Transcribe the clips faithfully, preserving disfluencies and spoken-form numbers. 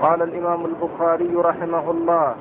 قال الإمام البخاري رحمه الله: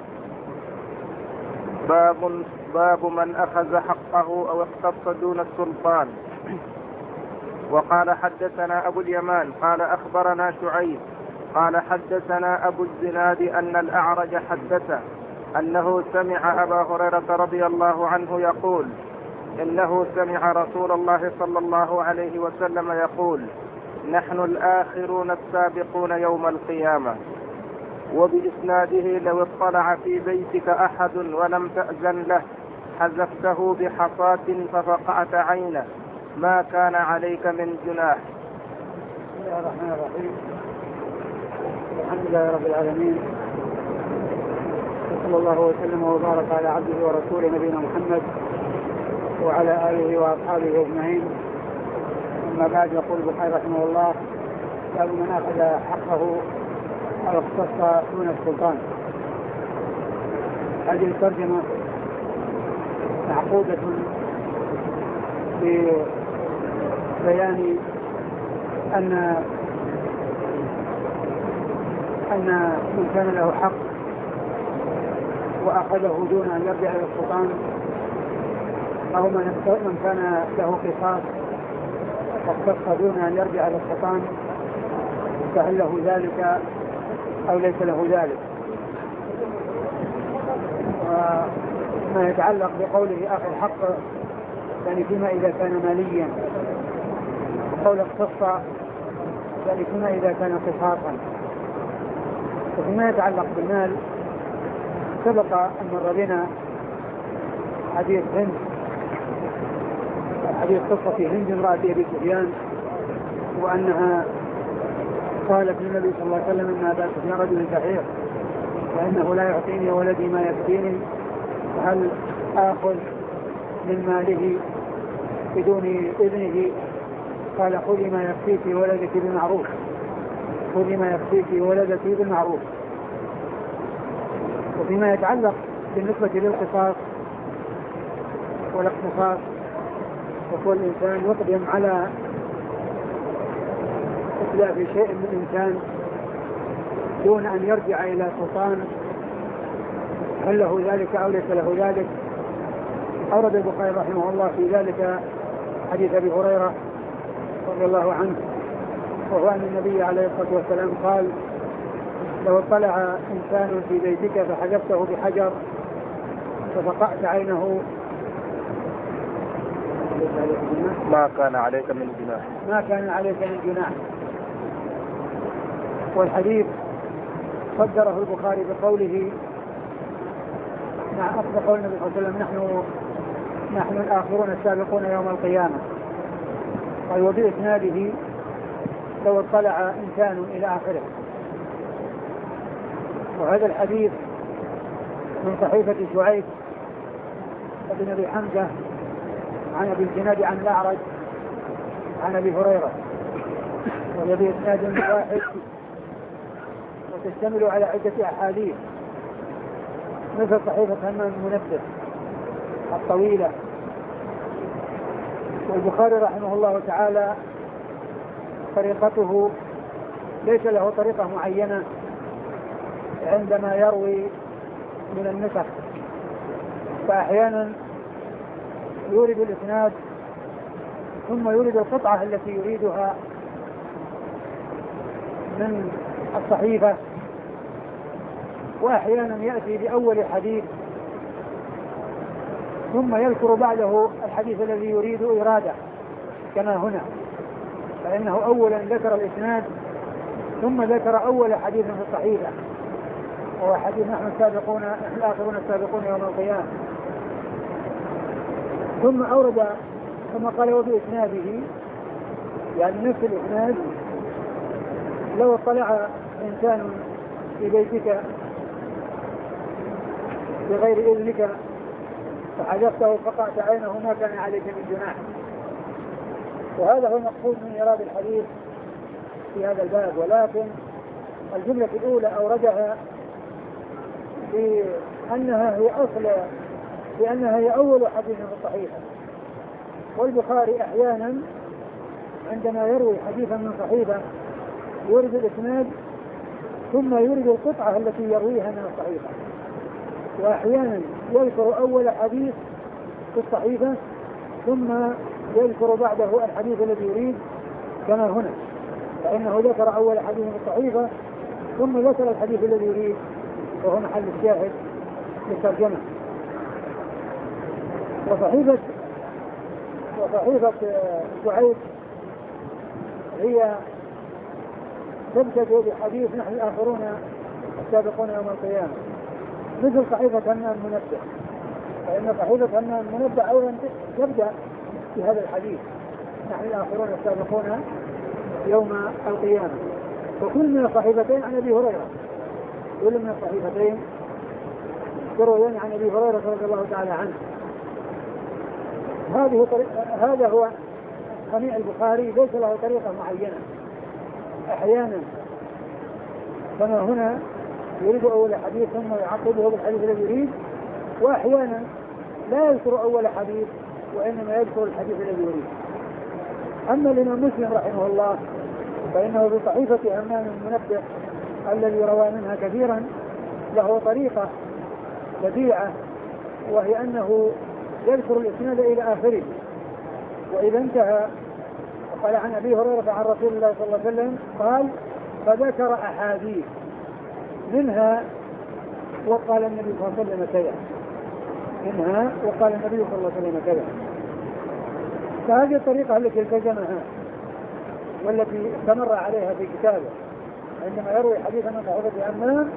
باب باب من أخذ حقه أو اختص دون السلطان. وقال حدثنا أبو اليمان قال أخبرنا شعيب قال حدثنا أبو الزناد أن الأعرج حدثه أنه سمع أبا هريرة رضي الله عنه يقول: إنه سمع رسول الله صلى الله عليه وسلم يقول: نحن الآخرون السابقون يوم القيامة. وبإسناده: لو اطلع في بيتك أحد ولم تأذن له حذفته بحصاة ففقعت عينه ما كان عليك من جناح. بسم الله الرحمن الرحيم. الحمد لله رب العالمين، صلى الله وسلم وبارك على عبده ورسوله نبينا محمد وعلى آله وأصحابه أجمعين. أما بعد، يقول البخاري رحمه الله: باب من أخذ حقه أو اختص دون السلطان. هذه الترجمة معقودة ببيان أن أن من كان له حق وأخذه دون أن يرجع إلى السلطان، أو من كان له قصاص واختص دون أن يرجع إلى السلطان، فهل له ذلك أو ليس له ذلك. وما يتعلق بقوله أخذ حق، يعني فيما إذا كان ماليا، وقول اختص يعني فيما إذا كان قصاصا. وفيما يتعلق بالمال، سبق أن مر بنا حديث هند، حديث قصة هند امرأة أبي سفيان، وأنها قالت للنبي صلى الله عليه وسلم: إن أبا سفيان رجل شحيح وإنه لا يعطيني ولدي ما يكفيني، هل آخذ من ماله بدون إذنه؟ قال: خذي ما يكفيك ولدك بالمعروف، خذي ما يكفيك ولدك بالمعروف. وفيما يتعلق بالنسبة للقصاص والاقتصاص، وكل إنسان يقدم على إتلاف شيء من إنسان دون أن يرجع إلى سلطان، هل له ذلك أو ليس له ذلك؟ أورد البخاري رحمه الله في ذلك حديث أبي هريرة رضي الله عنه، وهو أن النبي عليه الصلاة والسلام قال: لو اطلع إنسان في بيتك فحذفته بحجر ففقعت عينه ما كان عليك من جناح ما كان عليك من جناح. والحديث صدره البخاري بقوله مع أصل قول النبي صلى الله عليه وسلم: نحن نحن الآخرون السابقون يوم القيامة. قال: وبإسناده: لو اطلع إنسان إلى آخره. وهذا الحديث من صحيفة شعيب بن أبي حمزة عن أبي الزناد عن الأعرج عن أبي هريرة، وهي بإسناد واحد وتشتمل على عدة أحاديث، مثل صحيفة همام المنبه الطويلة. والبخاري رحمه الله تعالى طريقته ليس له طريقة معينة عندما يروي من النسخ، فأحيانا يورد الإسناد ثم يورد القطعة التي يريدها من الصحيفة، وأحيانا يأتي بأول حديث ثم يذكر بعده الحديث الذي يريد إراده، كما هنا، فإنه أولا ذكر الإسناد ثم ذكر أول حديث في الصحيفة، وهو حديث نحن السابقون الآخرون السابقون يوم القيامة، ثم أورد ثم قال: وبإسناده، يعني نفس الإسناد: لو اطلع إنسان في بيتك بغير إذنك فحذفته فقعت عينه ما كان عليك من جناح. وهذا هو المقصود من إيراد الحديث في هذا الباب. ولكن الجملة الأولى أوردها بأنها هي أصل بأنها هي أول حديث في الصحيحة. والبخاري أحيانا عندما يروي حديثا من صحيفة يورد الإسناد ثم يورد القطعة التي يرويها من الصحيفة، وأحيانا يذكر أول حديث في الصحيفة ثم يذكر بعده الحديث الذي يريد كما هنا، فإنه ذكر أول حديث في الصحيفة ثم ذكر الحديث الذي يريد وهو محل الشاهد للترجمة. وصحيفة وصحيفة شعيب هي تبتدئ بحديث نحن الآخرون السابقون يوم القيامة، مثل صحيفة همام المنبه، فإن صحيفة همام المنبه أيضا تبدأ بهذا الحديث نحن الآخرون السابقون يوم القيامة. وكل من الصحيفتين عن أبي هريرة، كل من الصحيفتين يرويان عن أبي هريرة رضي الله تعالى عنه. هذه هذا هو صنيع البخاري، ليس له طريقة معينة، أحيانا كما هنا يريد أول حديث ثم يعقبه بالحديث الذي يريد، وأحيانا لا يذكر أول حديث وإنما يذكر الحديث الذي يريد. أما الإمام مسلم رحمه الله فإنه في صحيفة همام المنبه الذي روى منها كثيرا له طريقة بديعة، وهي أنه يذكر الإسناد إلى آخره، وإذا انتهى وقال عن أبي هريرة عن رسول الله صلى الله عليه وسلم قال فذكر أحاديث منها وقال النبي صلى الله عليه وسلم كذا، منها وقال النبي صلى الله عليه وسلم كذا. فهذه الطريقة التي التزمها والتي استمر عليها في كتابه، عندما يروي حديثا من صحيفة همام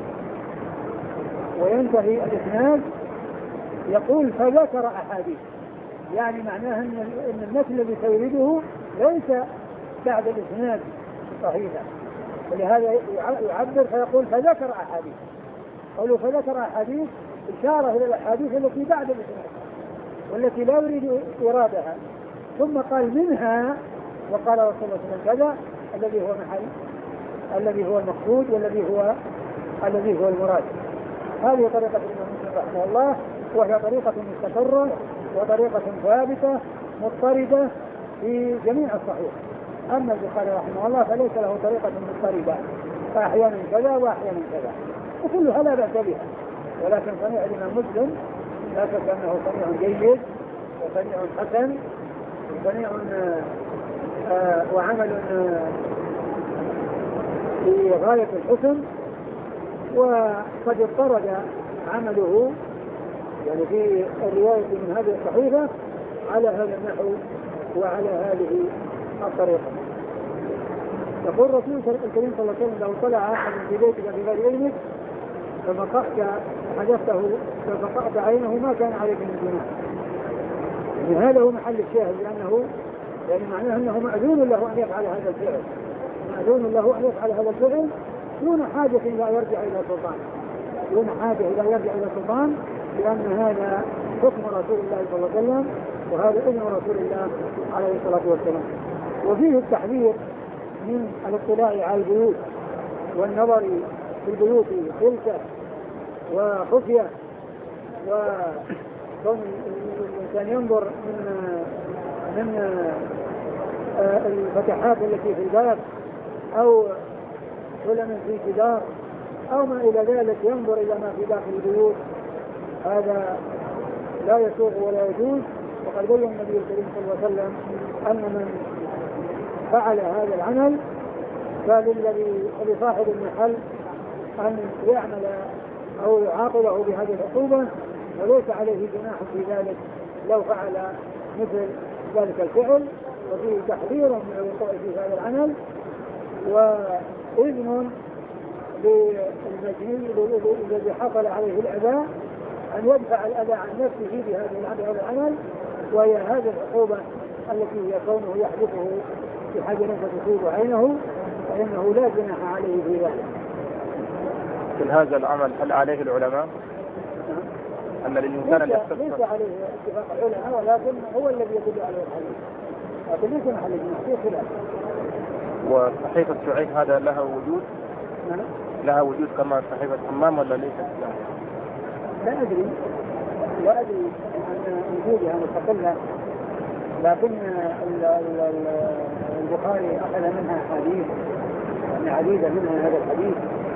وينتهي الإسناد يقول فذكر أحاديث، يعني معناها أن المثل الذي سيريده ليس بعد الإسناد صحيحا، ولهذا يعبر فيقول فذكر أحاديث. قالوا فذكر أحاديث إشارة إلى الأحاديث التي بعد الإسناد والتي لا يريد إرادها، ثم قال منها وقال رسول الله صلى الله عليه وسلم كذا الذي هو محل الذي هو المقصود والذي هو الذي هو المراد. هذه طريقة الإمام مسلم رحمه الله، وهي طريقة مستقرة وطريقة ثابتة مضطردة في جميع الصحيح. أما البخاري رحمه الله فليس له طريقة مضطردة، فأحيانا كذا وأحيانا كذا، وكلها لا بأس بها، ولكن صنيع الإمام مسلم لا شك أنه صنيع جيد وصنيع حسن وصنيع آه وعمل آه في غاية الحسن، وقد اضطرد عمله يعني في الرواية من هذه الصحيفة على هذا النحو وعلى هذه الطريقة. يقول الرسول الكريم صلى الله عليه وسلم لو طلع أحد في بيتك بغير علمك ففقأت حدثته ففقأت عينه ما كان عليك من جناح. يعني هذا هو محل الشاهد، لأنه يعني معناه أنه مأذون له أن يفعل هذا الفعل، مأذون له أن يفعل هذا الفعل دون حاجة إلى يرجع إلى سلطان، دون حاجة إلى يرجع إلى سلطان، لأن هذا حكم رسول الله صلى الله عليه وسلم وهذا إذن رسول الله عليه الصلاة والسلام. وفيه التحذير من الاطلاع على البيوت والنظر في البيوت خلفة وخفية، وكون الإنسان ينظر من من الفتحات التي في الباب أو سلم في جدار أو ما إلى ذلك، ينظر إلى ما في داخل البيوت، هذا لا يسوغ ولا يجوز. وقد بين النبي الكريم صلى الله عليه وسلم أن من فعل هذا العمل فللذي لصاحب المحل أن يعمل أو يعاقبه بهذه العقوبة، وليس عليه جناح في ذلك لو فعل مثل ذلك الفعل. وفيه تحذير من الوقوع في هذا العمل، وإذن للمجني الذي حصل عليه الأذى أن يدفع الأذى عن نفسه بهذا العمل، وهي هذه العقوبة التي هي كونه يحدثه بحجر فتصيب عينه، فإنه لا جناح عليه في ذلك. في هذا العمل هل عليه العلماء؟ أن الإنسان ليس, ليس عليه اتفاق العلماء، ولكن هو الذي يدل عليه الحديث، لكن ليس محل الجناح في خلاف. وصحيفة شعيب هذا لها وجود؟ نعم. لها وجود كما صحيفة همام ولا ليست؟ لا أدري لا أدري عن وجودها مستقلة، لكن البخاري أخذ منها حديث، يعني عديدة منها هذا الحديث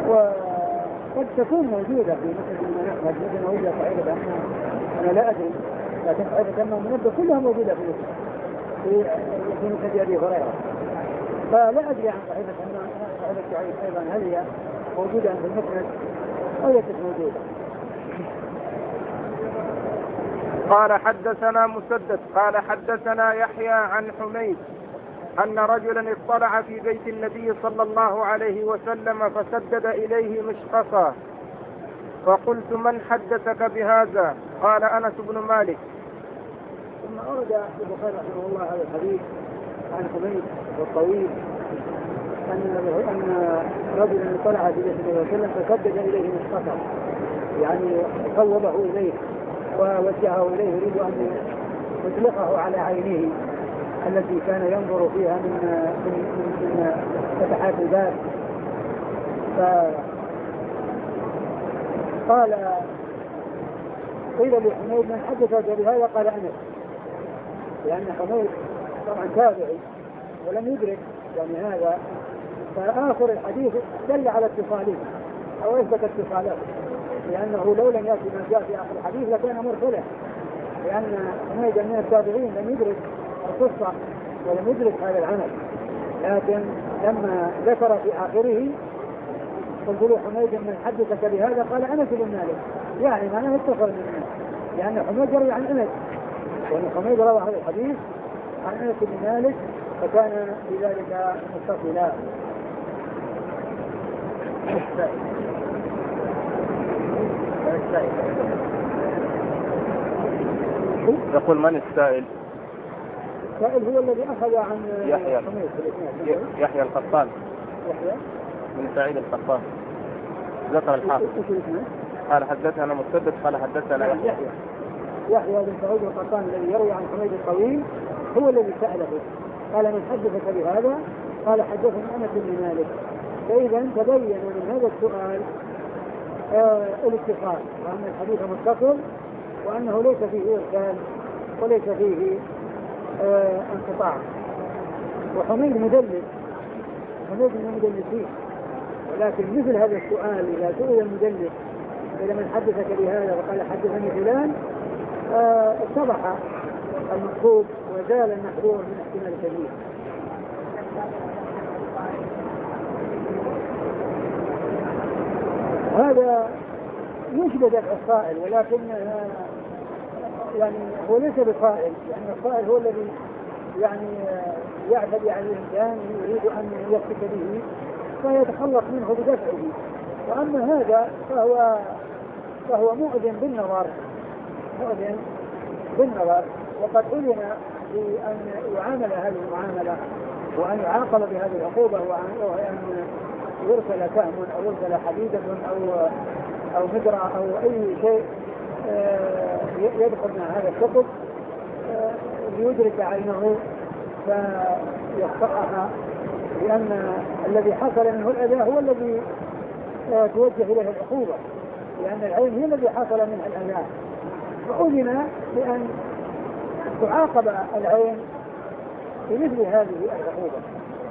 وقد تكون موجودة في مثل ما نحمد مثل ما وجد صحيحة أنا لا أدري، لكن صحيحة أنه منبه كلها موجودة في في في مسند أبي هريرة، فلا أدري عن صحيحة أن صحيحة شعيب أيضا هل هي موجودة في المسند أو ليست موجودة. قال حدثنا مسدد قال حدثنا يحيى عن حميد أن رجلا اطلع في بيت النبي صلى الله عليه وسلم فسدد إليه مشقصا، فقلت من حدثك بهذا؟ قال أنس بن مالك. ثم أورد البخاري رحمه الله هذا الحديث عن حميد والطويل أن أن رجلا اطلع في بيت النبي صلى الله عليه وسلم فسدد إليه مشقصا، يعني صوبه إليه ووجهه إليه يريد أن يطلقه على عينه التي كان ينظر فيها من من من, من فتحات الباب. فقال قيل لحميد من حدثك بهذا؟ قال أنس، لأن حميد طبعا تابعي ولم يدرك يعني هذا، فآخر الحديث دل على اتصاله أو أثبت اتصاله، لأنه لو لم يأتي ما جاء في آخر الحديث لكان مرسلا، لأن حميد من التابعين لم يدرك القصة ولم يدرك هذا العمل، لكن لما ذكر في آخره قلت له حميد من حدثك بهذا؟ قال أنس بن مالك، يعني معناه اتصل منه، لأن حميد يروي عن أنس، وأن حميد روى هذا الحديث عن أنس بن مالك فكان بذلك متصلا. يقول من السائل؟ السائل هو الذي أخذ عن يحيى يحيى القطان يحيى من سعيد القطان ذكر الحافظ قال حدثنا مسدد قال حدثنا يحيى يحيى بن سعيد القطان الذي يروي عن حميد الطويل هو الذي سأله قال من حدثك بهذا؟ قال حدثني أنس بن مالك. فإذا تبين من هذا السؤال آه الاتصال، وأن الحديث متصل وأنه ليس فيه إرسال وليس فيه آه انقطاع. وحميد مدلس، حميد من المدلسين، ولكن مثل هذا السؤال إذا سئل المدلس إذا من حدثك بهذا وقال حدثني فلان آه اتضح المقصود وزال المحذور من احتمال التدليس. هذا يشبه دفع الصائل، ولكن يعني هو ليس بصائل، لأن الصائل هو الذي يعني يعتدي على الإنسان يريد أن يفتك به فيتخلص منه بدفعه، وأما هذا فهو فهو مؤذن بالنظر، مؤذن بالنظر، وقد أذن بأن يعامل هذه المعاملة وأن يعاقب بهذه العقوبة، وأن يرسل سهم أو يرسل حديدة أو أو مدرع أو أي شيء يدخل مع هذا الثقب ليدرك عينه فيخطئها، لأن الذي حصل منه الأذى هو الذي توجه إليه العقوبة، لأن العين هي الذي حصل منها الأذى، فأذن بأن تعاقب العين بمثل هذه العقوبة.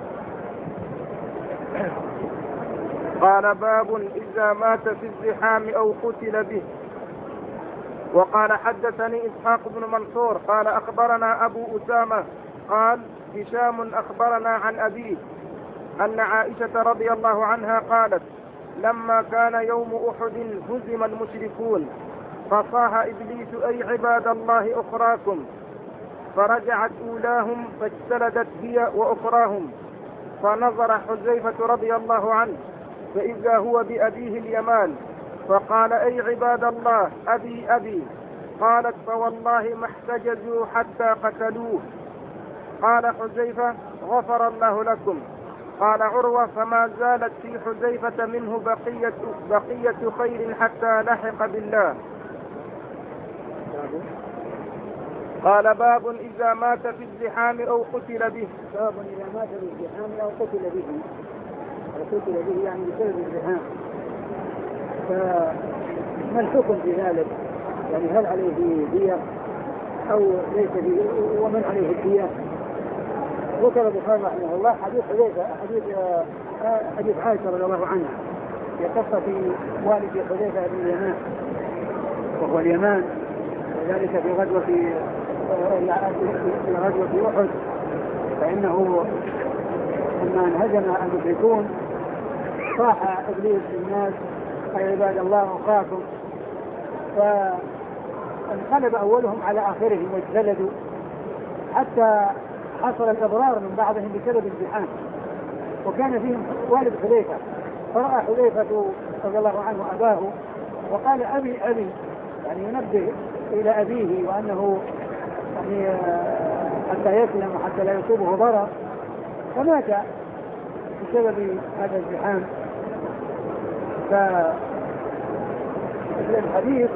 قال باب إذا مات في الزحام أو قتل به. وقال حدثني إسحاق بن منصور قال أخبرنا أبو أسامة قال هشام أخبرنا عن أبيه أن عائشة رضي الله عنها قالت لما كان يوم أحد هزم المشركون فصاح إبليس أي عباد الله أخراكم، فرجعت أولاهم فاجتلدت هي وأخراهم، فنظر حذيفة رضي الله عنه فإذا هو بأبيه اليمان فقال أي عباد الله أبي أبي، قالت فوالله ما احتجزوا حتى قتلوه. قال حذيفة غفر الله لكم. قال عروة فما زالت في حذيفة منه بقية, بقية خير حتى لحق بالله. قال باب إذا مات في الزحام أو قتل به. باب إذا مات في الزحام أو قتل به، أو قتل به يعني بسبب الزحام، فما الحكم في ذلك؟ يعني هل عليه دية أو ليس دية، ومن عليه الدية؟ ذكر البخاري رحمه الله حديث حديث حديث حديث عائشة رضي الله عنها في قصة والد حذيفة بن اليمان وهو اليمان، وذلك في غزوة في غزوة أحد، فإنه لما انهزم المشركون صاح إبليس للناس: أي عباد الله أخاكم، فانقلب أولهم على آخرهم واجتلدوا حتى حصل الإضرار من بعضهم بسبب الزحام، وكان فيهم والد حذيفة، فرأى حذيفة رضي الله عنه أباه وقال: أبي أبي، يعني ينبه إلى أبيه وأنه يعني حتى يسلم وحتى لا يصيبه ضرر، فمات بسبب هذا الزحام. فالحديث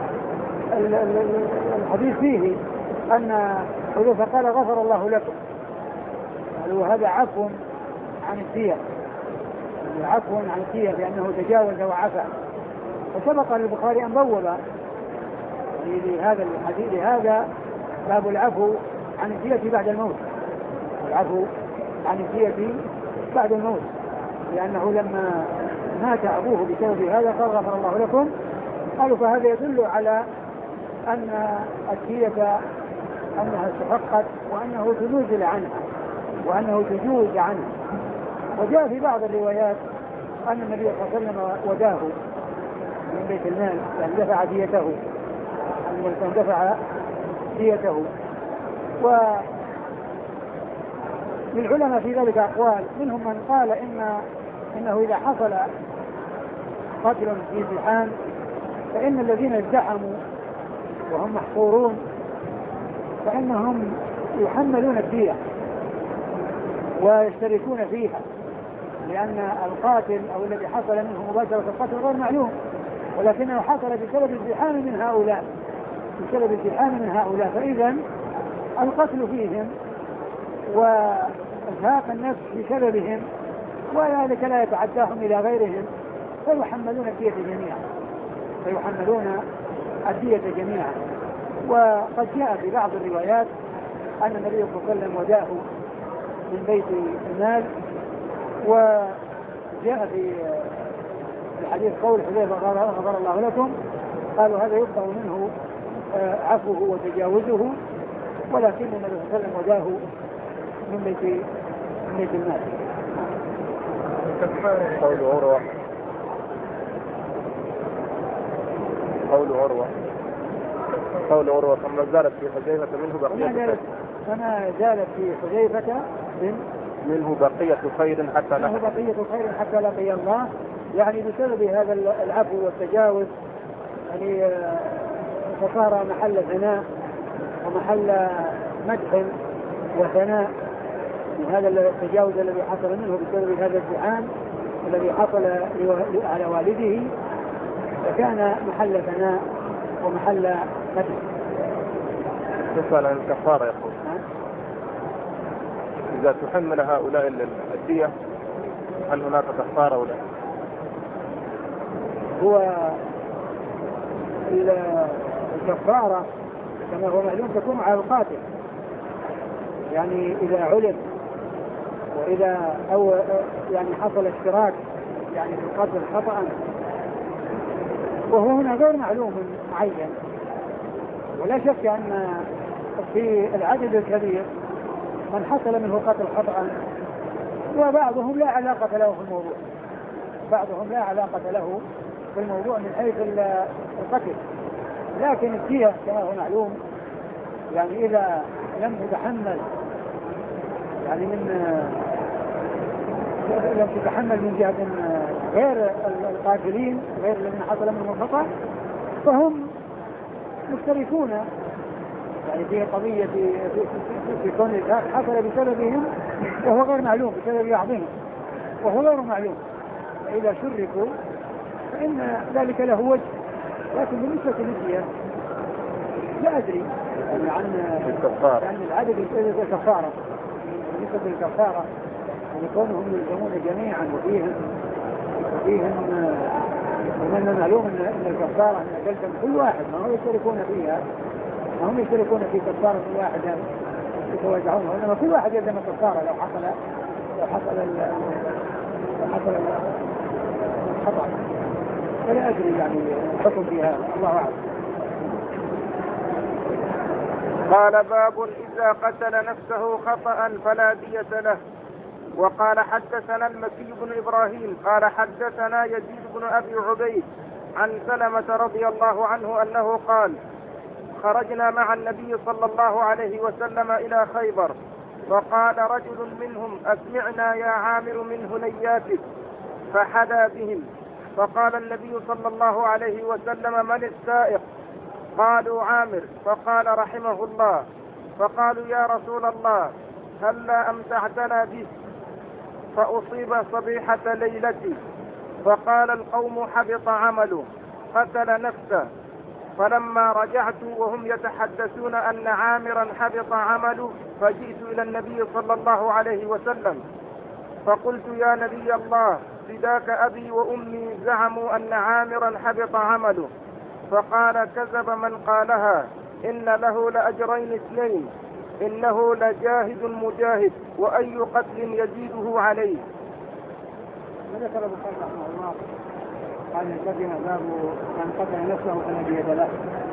الحديث فيه أن حذيفة قال: غفر الله لكم، وهذا عفو عن الدية، عفو عن الدية لأنه تجاوز وعفى. وسبق للبخاري أن بوب لهذا الحديث لهذا باب العفو عن الدية بعد الموت، العفو عن الدية بعد الموت، لأنه لما مات أبوه بسبب هذا قال: غفر الله لكم. قالوا: فهذا يدل على أن الدية أنها استحقت وأنه تنزل عنها وأنه تجوز عنها. وجاء في بعض الروايات أن النبي صلى الله عليه وسلم وداه من بيت المال، يعني دفع ديته، أن دفع ديته. وللعلماء في ذلك أقوال، منهم من قال إن إنه إذا حصل قتل في زحام فإن الذين ازدحموا وهم محصورون فإنهم يحملون الدية ويشتركون فيها، لأن القاتل أو الذي حصل منه مباشرة القتل غير معلوم، ولكنه حصل بسبب الزحام من هؤلاء بسبب الزحام من هؤلاء فإذا القتل فيهم وإزهاق النفس بسببهم وذلك لا يتعداهم إلى غيرهم، فيحملون الدية جميعا فيحملون الدية جميعا. وقد جاء في بعض الروايات أن النبي صلى الله عليه وسلم وداه من بيت المال. وجاء في الحديث قول حذيفة: غفر الله لكم. قالوا: هذا يفهم منه عفوه وتجاوزه، ولكن النبي صلى الله عليه وسلم وداه من بيت من بيت المال. قول عروة قول عروة قول عروة فما زالت في حذيفة منه بقية فما زالت في حذيفة من منه بقية خير حتى منه بقية خير حتى لقي الله، يعني بسبب هذا العفو والتجاوز يعني فصار محل ثناء ومحل مدح وثناء من هذا التجاوز الذي حصل منه بسبب هذا الزحام الذي حصل على والده، فكان محل ثناء ومحل مدح. تسأل عن الكفارة يقول: إذا تحمل هؤلاء الدية هل هناك كفارة ولا؟ هو الكفارة كما هو معلوم تكون على القاتل، يعني إذا علم وإذا أو يعني حصل اشتراك يعني في القتل خطأ، وهو هنا غير معلوم معين. ولا شك أن في العدد الكبير من حصل منه قتل خطأ وبعضهم لا علاقة له في الموضوع بعضهم لا علاقة له في الموضوع من حيث القتل، لكن الدية كما هو معلوم يعني إذا لم تتحمل يعني من لم تتحمل من جهة غير القاتلين غير الذين حصل منهم الخطأ فهم مشتركون يعني في قضية في, في, في كون حصل بسببهم وهو غير معلوم بسبب بعضهم وهو غير معلوم، فإذا شركوا فإن ذلك له وجه. لكن بالنسبة للدية لا أدري يعني عن يعني العدد يستوي كفارة بالنسبة للكفارة يعني كونهم يلزمون جميعا وفيهم وفيهم ومن المعلوم أن الكفارة أن تلزم كل واحد ما هم يشتركون فيها ما هم يشتركون في كفارة واحدة يتوزعونها، وإنما كل واحد يلزم الكفارة لو حصل لو حصل لو حصل خطأ، فلا أدري يعني حكم في هذا، الله أعلم. قال باب إذا قتل نفسه خطأ فلا دية له. وقال حدثنا المكي بن إبراهيم قال حدثنا يزيد بن أبي عبيد عن سلمة رضي الله عنه أنه قال خرجنا مع النبي صلى الله عليه وسلم إلى خيبر، فقال رجل منهم أسمعنا يا عامر من هنياتك، فحدا بهم، فقال النبي صلى الله عليه وسلم من السائق؟ قالوا عامر، فقال رحمه الله، فقالوا يا رسول الله هلا أمتعتنا به؟ فأصيب صبيحة ليلتي، فقال القوم حبط عمله قتل نفسه. فلما رجعت وهم يتحدثون أن عامرا حبط عمله فجئت إلى النبي صلى الله عليه وسلم فقلت يا نبي الله فداك أبي وأمي زعموا أن عامرا حبط عمله. فقال كذب من قالها، إن له لأجرين اثنين، إنه لجاهد مجاهد وأي قتل يزيده عليه. وذكر البخاري رحمه الله قال يتبين باب من قتل نفسه فلا دية له.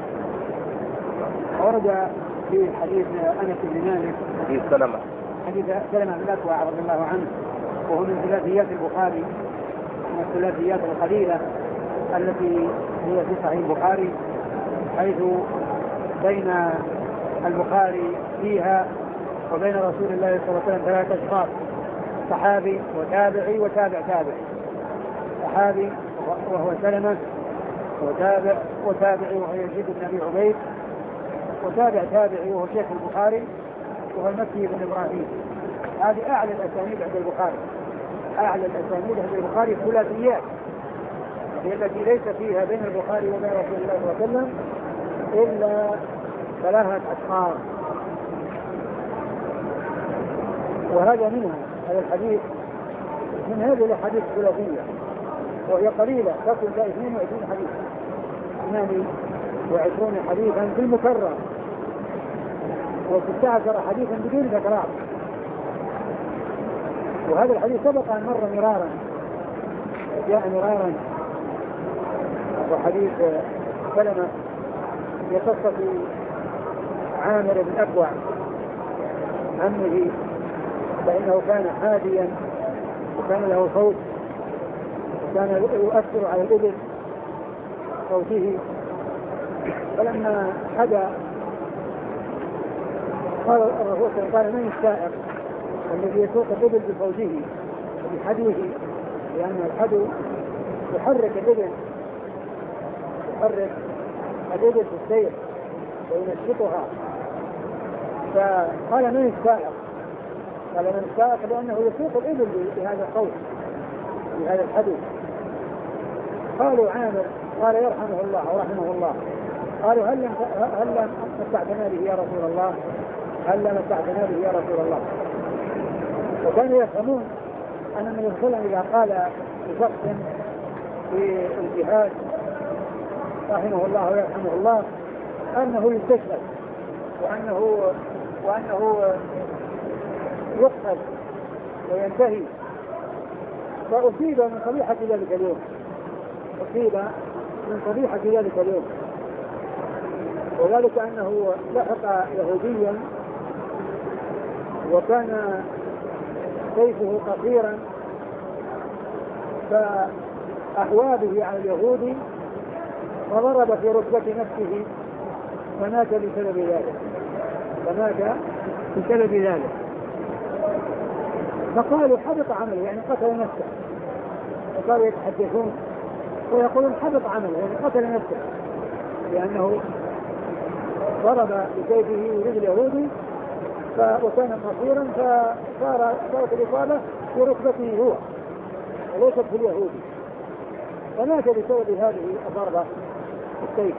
ورد في حديث أنس بن مالك حديث سلمة حديث سلمة بن الأكوع رضي الله عنه، وهو من ثلاثيات البخاري، من الثلاثيات القليلة التي هي في صحيح البخاري، حيث بين البخاري فيها وبين رسول الله صلى الله عليه وسلم ثلاثة أشخاص، صحابي وتابعي وتابع تابعي. صحابي وهو سلمة، وتابع وتابعي وهو يزيد بن أبي عبيد، وتابع تابعي وهو شيخ البخاري وهو المكي بن إبراهيم. هذه أعلى الأسانيد عند البخاري، أعلى الأسانيد عند البخاري ثلاثيات، هي التي ليس فيها بين البخاري وبين رسول الله صلى الله عليه وسلم إلا ثلاثة أشخاص. وهذا منها، هذا الحديث من هذه الحديث الثلاثية، وهي قليلة تصل إلى اثنين وعشرين حديثا، اثنين وعشرين حديثا بالمكرر، وستة عشر حديثا بدون تكرار. وهذا الحديث سبق أن مر مرارا، جاء مرارا، وحديث سلمة يقص عامر بن أكوع عمه، فإنه كان حاديا وكان له صوت وكان يؤثر على الإبل صوته، فلما حدا قال الرسول قال من السائق الذي يسوق الإبل بصوته وبحدوه، لأن الحدو يحرك الإبل يحرك الإبل في السير وينشطها. فقال من السائق؟ قال من السائق لأنه يسوق الإبل بهذا الصوت بهذا الحدو. قالوا عامر، قال يرحمه الله ورحمه الله. قالوا هل هل متعتنا به يا رسول الله؟ هل متعتنا به يا رسول الله؟ وكانوا يفهمون أن النبي صلى الله عليه وسلم إذا قال لشخص في الجهاد رحمه الله ويرحمه الله أنه يستشهد وأنه وأنه يقتل وينتهي. فأصيب من صبيحة ذلك اليوم، أصيب من صبيحة ذلك اليوم، وذلك أنه لحق يهوديا وكان سيفه قصيرا فأحوى به على اليهودي فضرب في ركبة نفسه فمات بسبب ذلك فمات بسبب ذلك فقالوا حبط عمله، يعني قتل نفسه. فقالوا يتحدثون ويقولون حبط عمله، يعني قتل نفسه، لأنه ضرب بسيفه رجل يهودي وكان قصيرا فصار صارت الإصابة في ركبته هو وليست في اليهودي، فمات بسبب هذه الضربة السيف.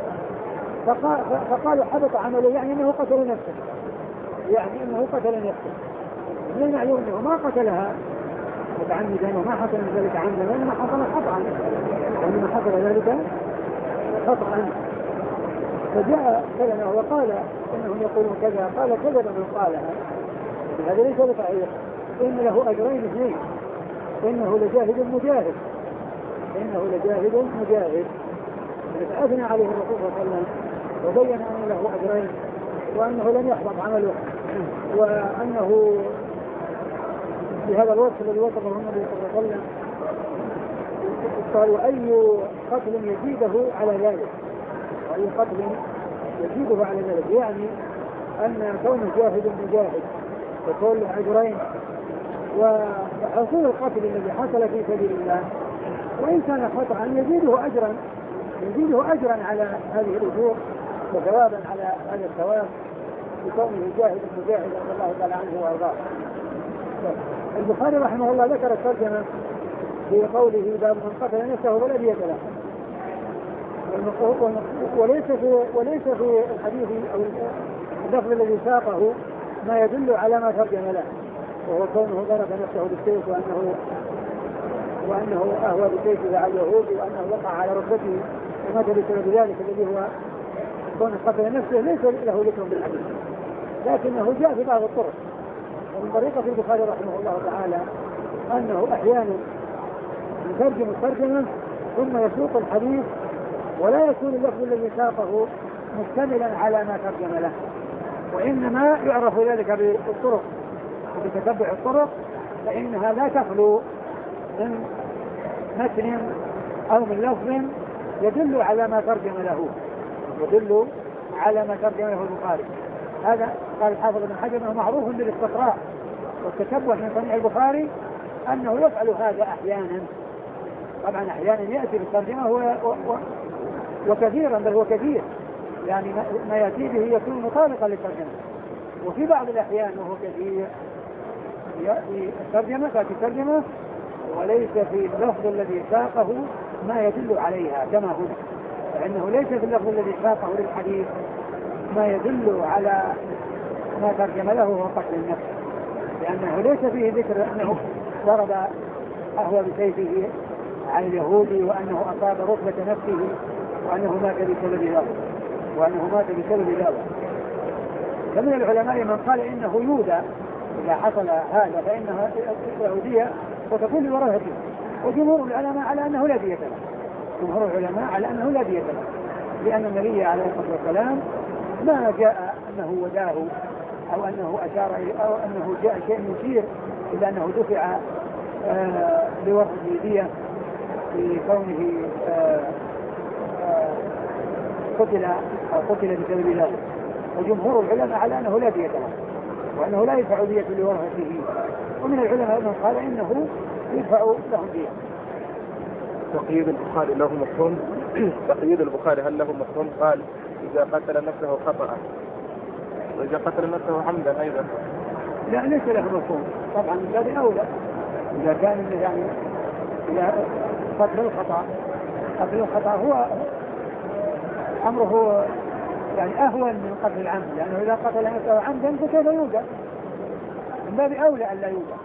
فقالوا حبط عمله، يعني أنه قتل نفسه، يعني أنه قتل نفسه. من المعلوم أنه ما قتلها متعمدا وما حصل ذلك عمدا، لأنما حصل خطأ، لأنما حصل ذلك خطأ. فجاء سلمة وقال إنهم يقولون كذا، قال كذب من قالها، هذا ليس بصحيح، إن له أجرين اثنين، إنه لجاهد مجاهد فإنه لجاهد مجاهد. فأثنى عليه الرسول صلى الله عليه وسلم وبين أن له أجرين وأنه لم يحبط عمله وأنه بهذا الوصف الذي وصفه النبي صلى الله عليه وسلم قال وأي قتل يزيده على ذلك وأي قتل يزيده على ذلك يعني أن كونه جاهد مجاهد وكل أجرين وحصول القتل الذي حصل في سبيل الله وإن كان خطأ يزيده أجرا يزيده أجرا على هذه الأجور وثوابا على هذا الثواب بكونه جاهد مجاهد رضي الله تعالى عنه وأرضاه. البخاري رحمه الله ذكر الترجمة في قوله باب من قتل نفسه فلا دية له وليس في وليس في الحديث أو اللفظ الذي ساقه ما يدل على ما ترجم له وهو كونه ضرب نفسه بالسيف وأنه وأنه أهوى بسيفه على اليهود وأنه وقع على ركبته ومات بسبب ذلك الذي هو كون قتل نفسه ليس له ذكر بالحديث لكنه جاء في بعض الطرق. ومن طريقة البخاري رحمه الله تعالى أنه أحيانا يترجم الترجمة ثم يسوق الحديث ولا يكون اللفظ الذي ساقه مشتملا على ما ترجم له وإنما يعرف ذلك بالطرق وبتتبع الطرق فإنها لا تخلو من متن أو من لفظ يدل على ما ترجم له يدل على ما ترجم له البخاري. هذا قال الحافظ ابن حجر انه معروف بالاستقراء والتتبع من صنيع البخاري انه يفعل هذا احيانا. طبعا احيانا ياتي بالترجمه و... و... وكثيرا بل هو كثير يعني ما ياتي به يكون مطابقا للترجمه وفي بعض الاحيان وهو كثير ياتي الترجمه تاتي الترجمه وليس في اللفظ الذي ساقه ما يدل عليها كما هنا فانه ليس في اللفظ الذي ساقه للحديث ما يدل على ما ترجم له هو قتل النفس لأنه ليس فيه ذكر أنه ضرب أهوى بسيفه على اليهودي وأنه أصاب ركبة نفسه وأنه مات بسبب ذلك وأنه مات بسبب ذلك. فمن العلماء من قال إنه يودى إذا حصل هذا فإنها يهودية وتكون لورثته وجمهور العلماء على أنه لا دية له جمهور العلماء على أنه لا دية له لأن النبي عليه الصلاة والسلام ما جاء أنه وداه أو أنه أشار أو أنه جاء شيء يشير إلا أنه دفع آه لورث الدية في كونه آه آه قتل أو قتل بسبب ذلك وجمهور العلماء على أنه لا دية له وأنه لا يدفع دية لورثته ومن العلماء من قال إنه يدفع لهم دية. تقييد البخاري له مفهوم تقييد البخاري هل له مفهوم؟ قال إذا قتل نفسه خطأ وإذا قتل نفسه حمدا أيضا لا ليس له مفهوم طبعا الذي أولى إذا كان يعني إذا قتل الخطأ قتل الخطأ هو أمره يعني أهون من قتل العمد لأنه إذا قتل نفسه عمدا فكيف يوجد من باب أولى أن لا يوجد.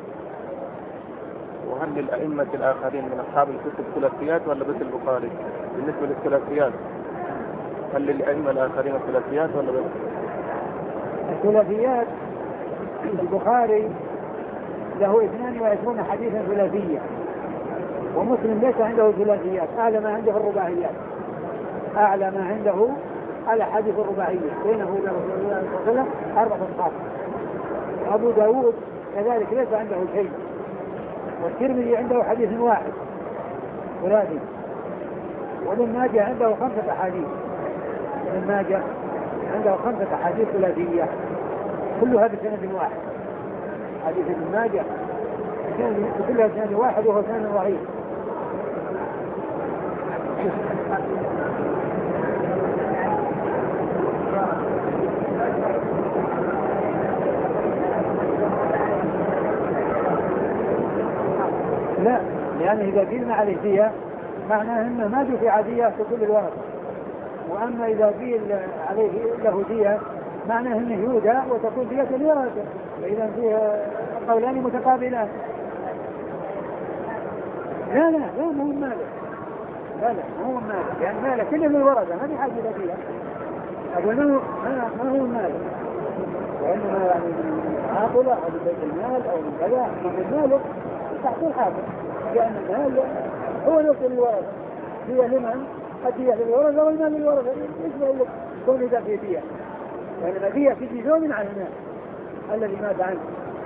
وهل للأئمة الآخرين من أصحاب الكتب ثلاثيات ولا بس البخاري؟ بالنسبة للثلاثيات هل للأئمة الآخرين ثلاثيات ولا بس؟ الثلاثيات البخاري له اثنان وعشرون حديثا ثلاثية ومسلم ليس عنده ثلاثيات أعلى ما عنده الرباعيات أعلى ما عنده على حديث الرباعية بينه وبين رسول الله صلى الله عليه وسلم أربعة أصحاب. أبو داود كذلك ليس عنده شيء والترمذي عنده حديث واحد ثلاثي وابن ماجه عنده خمسة أحاديث ابن ماجه عنده خمسة أحاديث ثلاثية كلها بسند واحد. حديث ابن ماجه كلها بسند واحد وهو سند ضعيف. لا لأنه إذا قيلنا عليه دية معناه أنه ما دفع دية في كل الورثة وأما إذا قيل عليه له دية معناه أنه يودى وتكون دية الورثة فإذا فيها قولان متقابلان. لا لا لا مو مالك لا لا مو مالك يعني مالك كل من الورثة ما في حاجة إلى دية أقول ما ما هو مالك وإنما يعني من عاطلة أو من بيت المال أو من كذا من المالك تعطي الحاكم لأن المال هو نفس الورثة، هي لمن؟ الدية للورثة والمال للورثة، يشبه لك كون إذا في دية، يعني الدية في جزء على المال الذي مات عنه.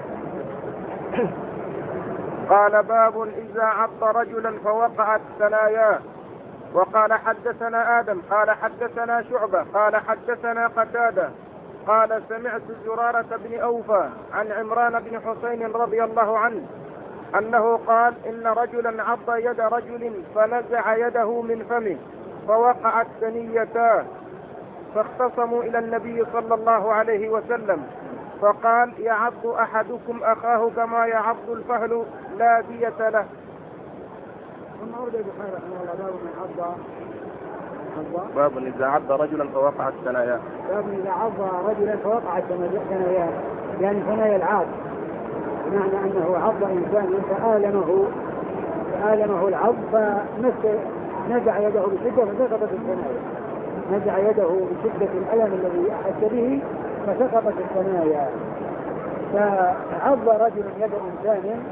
قال باب إذا عض رجلا فوقعت ثناياه. وقال حدثنا آدم قال حدثنا شعبة قال حدثنا قتادة قال سمعت زرارة بن أوفى عن عمران بن حسين رضي الله عنه أنه قال إن رجلا عض يد رجل فنزع يده من فمه فوقعت ثنيتاه، فاختصموا إلى النبي صلى الله عليه وسلم فقال يعض أحدكم أخاه كما يعض الفهل لا دية له. ثم أورد البخاري رحمه الله باب من عض باب إذا عض رجلا فوقعت ثناياه. باب إذا عض رجلا فوقعت ثناياه، يعني ثنايا العاض، بمعنى أنه عض إنسان فآلمه فآلمه العض فنزع يده بشدة فسقطت الثنايا، نزع يده بشدة الألم الذي أحس به فسقطت الثنايا. فعض رجل يد إنسان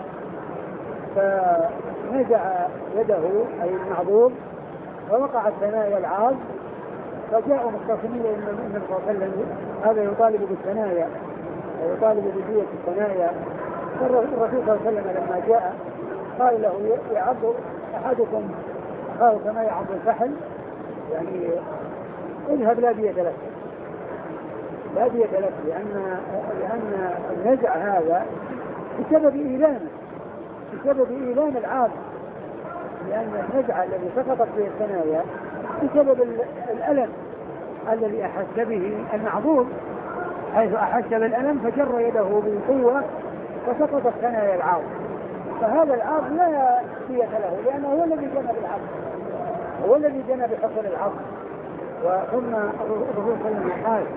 فنزع يده أي المعضوب فوقعت ثنايا العاض، فجاءوا مختصمين إلى النبي صلى الله عليه وسلم هذا يطالب بالثنايا ويطالب بدية الثنايا. فالرسول صلى الله عليه وسلم لما جاء قال له يعض أحدكم أخاه كما يعض الفحل، يعني اذهب لا دية لك، لا دية لك، لأن لأن النزع هذا بسبب إيلامه بسبب إيلام العاض، لأن النزع الذي سقطت به الثنايا بسبب الألم الذي أحس به المعضوب، حيث أحس بالألم فجر يده بقوة فسقطت ثنايا العاض، فهذا العاض لا دية له لأنه هو الذي جنى بالعض، هو الذي جنى بحصل العض. وثم الرسول صلى الله عليه وسلم قال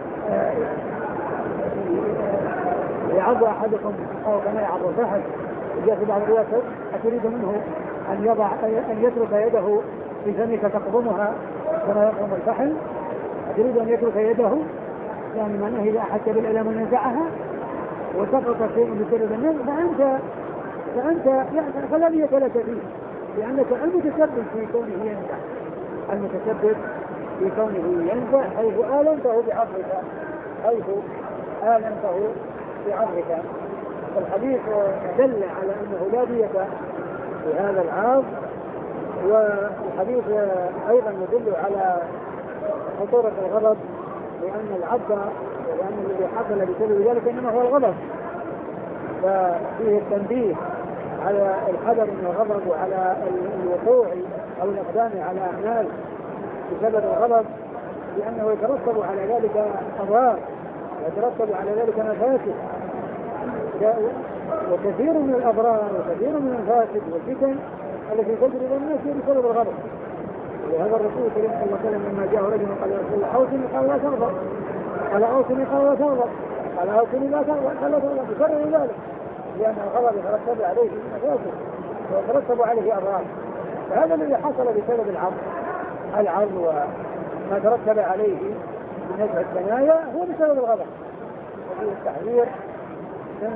يعض أحدكم أو كما يعض الفحل، جاء في بعض الروايات أتريد منه أن يضع أن يترك يده في فمك تقضمها كما يقضم الفحل، أتريد أن يترك يده، يعني معناه إذا أحس بالألم نزعها وسقط شيء بسبب النزع فأنت فأنت يعني فلا دية لك فيه، لأنك المتسبب في كونه ينزع، المتسبب في كونه ينزع حيث آلمته بعضك حيث آلمته بعضك. الحديث دل على أنه لا دية لهذا العاض، والحديث أيضا يدل على خطورة الغضب، لأن العض لأن الذي حصل بسبب ذلك إنما هو الغضب، ففيه التنبيه على الحذر من الغضب وعلى الوقوع أو الإقدام على أعمال بسبب الغضب، لأنه يترتب على ذلك أضرار ويترتب على ذلك مفاسد، وكثير من الأضرار وكثير من المفاسد والفتن التي تجري الناس بسبب الغضب. ولهذا الرسول صلى الله عليه وسلم لما جاء رجل قال يا رسول الله أوصني قال لا تغضب، قال أوصني قال لا تغضب، قال أوصني لا تغضب قال لا تغضب، بسبب ذلك، لأن الغضب يترتب عليه مفاسد ويترتب عليه أضرار. فهذا الذي حصل بسبب العرض العرض وما ترتب عليه من نزع الثنايا هو بسبب الغضب. وفيه التحذير من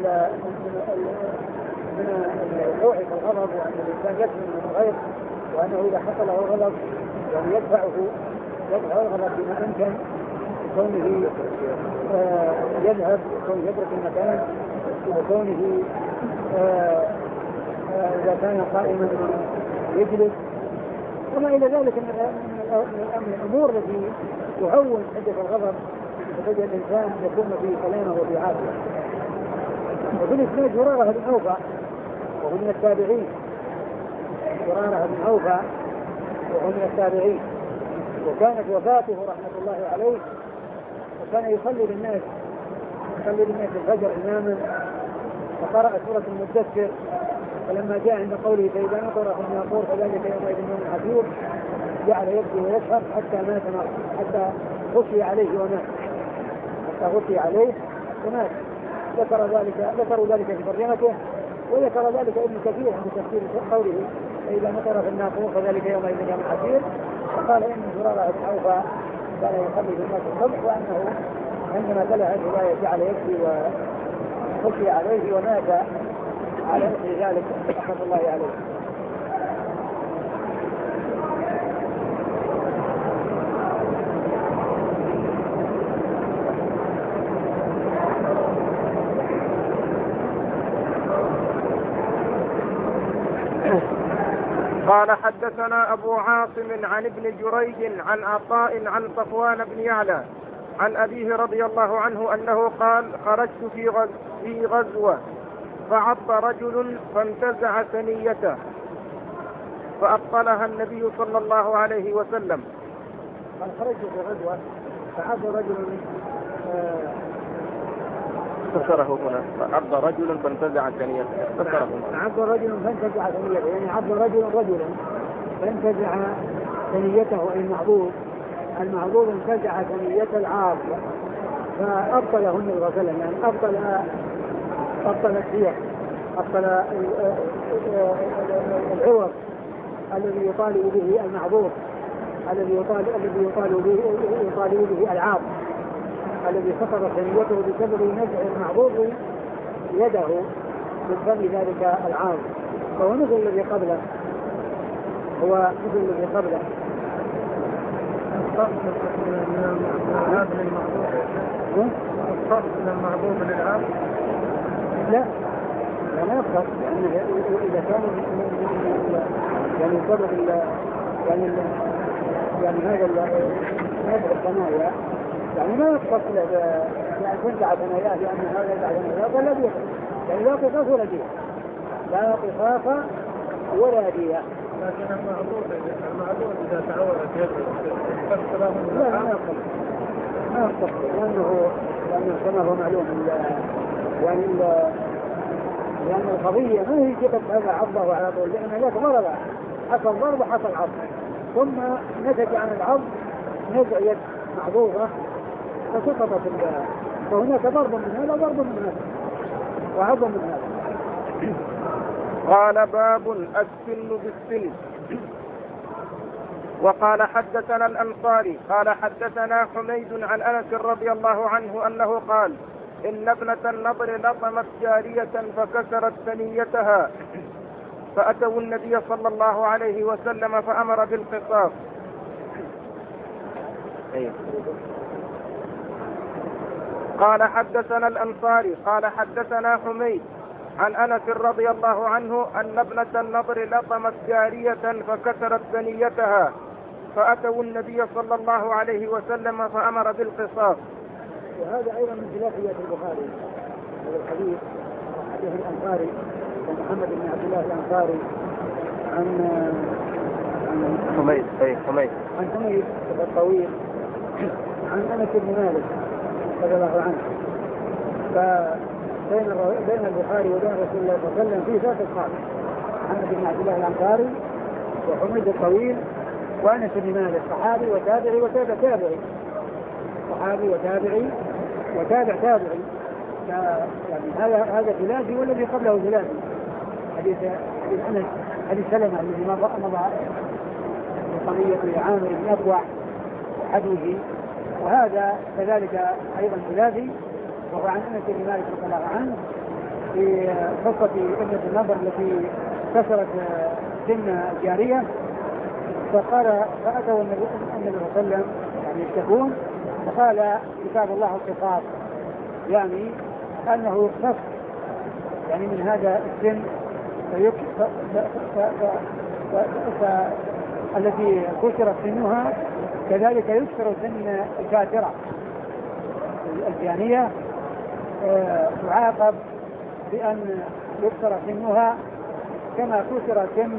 من الوقوع في الغضب، وأن الإنسان يكفي من الغير، وأنه إذا حصل له الغضب يعني يدفعه يدفع الغضب بما أمكن، كونه آه يذهب، كونه يترك المكان، وكونه آه آه إذا كان قائما يجلس، وما إلى ذلك من الأمور التي تعون حدة الغضب وتجعل الإنسان يكون في سلامة وفي عافية. وفي الإسناد زرارة بن أوفى وهو من التابعين، زرارة بن أوفى وهو من التابعين، وكانت وفاته رحمة الله عليه، وكان يصلي بالناس يصلي بالناس الفجر إماما، فقرأ سورة المدثر، فلما جاء عند قوله فإذا نقر في الناقور فذلك يومئذ يوم عسير جعل يبكي ويسهر حتى مات حتى غشي عليه ومات حتى غشي عليه ومات. ذكر ذلك ذكروا ذلك في ترجمته، وذكر ذلك ابن كثير عند تفسير قوله فإذا نقر في الناقور فذلك يومئذ يوم عسير، وقال إن زرارة بن أوفى كان يصلي بالناس الصبح، وأنه عندما تلا هذه الآية جعل يبكي وغشي عليه ومات على مثل ذلك رحمة الله عليه. قال حدثنا أبو عاصم عن ابن جريج عن عطاء عن صفوان بن يعلى عن أبيه رضي الله عنه أنه قال خرجت في غز في غزوة فعض رجل فانتزع ثنيته فأبطلها النبي صلى الله عليه وسلم. قال خرجت في غزوة فعض رجل اختصره هنا فعض رجل فانتزع ثنيته فعض رجل فانتزع ثنيته يعني عض رجل رجلا فانتزع ثنيته أي المعضوض المعضوض انتزع ثنية العاض فأبطله النبي صلى الله عليه وسلم يعني أبطل أبطل السيح أبطل العوض الذي يطالب به المعضوض الذي يطالب الذي يطالب به يطالب به العاض الذي سقطت ثنيته بسبب نزع المعضوض يده من فم ذلك العاض فهو مثل الذي قبله هو مثل الذي قبله الصرف من العاب للمعضوض الصرف من المعضوض للعاب لا لا يفرق لأنه إذا كان يعني سبب يعني يعني هذا نزع الثنايا يعني ما يفرق يعني تنزع ثناياه لأن هذا ينزع ثناياه ولا دية يعني لا قصاص ولا دية لا قصاص ولا دية لكن المعضوض المعضوض إذا تعورت يده لا ما يفرق ما يفرق لأنه لأنه كما هو معلوم يعني لأن القضية ما هي جبت هذا عضه على طول لأن ذاك ضرب حصل ضرب وحصل عض ثم نتج عن العض نزع يد معضوضة فسقطت الجهة فهناك ضرب من هذا ضرب من هذا وعض من هذا. قال باب السن بالسن. وقال حدثنا الأنصاري قال حدثنا حميد عن أنس رضي الله عنه أنه قال إن ابنة النضر لطمت جارية فكسرت ثنيتها فأتوا النبي صلى الله عليه وسلم فأمر بالقصاص. قال حدثنا الأنصاري قال حدثنا حميد عن أنس رضي الله عنه أن ابنة النضر لطمت جارية فكسرت ثنيتها فأتوا النبي صلى الله عليه وسلم فأمر بالقصاص. وهذا أيضا من خلافيات البخاري هذا الحديث حديث الأنصاري ومحمد بن عبد الله الأنصاري عن عن حميد أي حميد عن حميد الطويل عن أنس بن مالك رضي الله عنه. فبين بين البخاري وبين رسول الله صلى الله عليه وسلم في ذات الخاص محمد بن عبد الله الأنصاري وحميد الطويل وأنس بن مالك صحابي وتابعي وتابع تابعي صحابي وتابعي وتابع تابعي يعني هذا هذا ثلاثي والذي قبله ثلاثي حديث حديث أنس حديث سلمة الذي مضى مضى قضية عامر بن أبوع حدوثي وهذا كذلك أيضا ثلاثي وهو عن أنس بن مالك رضي الله عنه في قصة ابنة النضر التي كسرت سن جارية فقال فأتوا النبي صلى الله عليه وسلم يعني يشتكون فقال كتاب الله القصاص يعني أنه يقتص يعني من هذا السن التي كسرت سنها كذلك يكسر سن الكافرة الجانية تعاقب بأن يكسر سنها كما كسر سن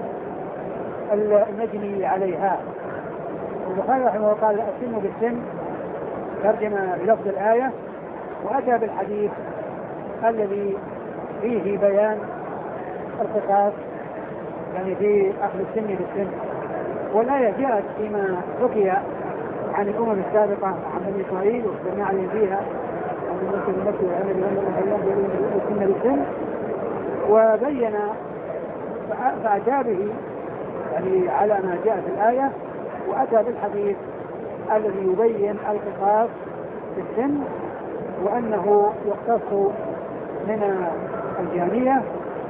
المجني عليها. البخاري رحمه الله قال السن بالسن ترجم بلفظ الآية وأتى بالحديث الذي فيه بيان القصاص يعني في أخذ السن بالسن. والآية جاءت فيما حكي عن الأمم السابقة عن بني إسرائيل واستمع عليهم فيها عن المسجد المكي وعن السن بالسن وبين فأتى به يعني على ما جاء في الآية وأتى بالحديث الذي يبين القصاص في السن وأنه يقتص من الجانية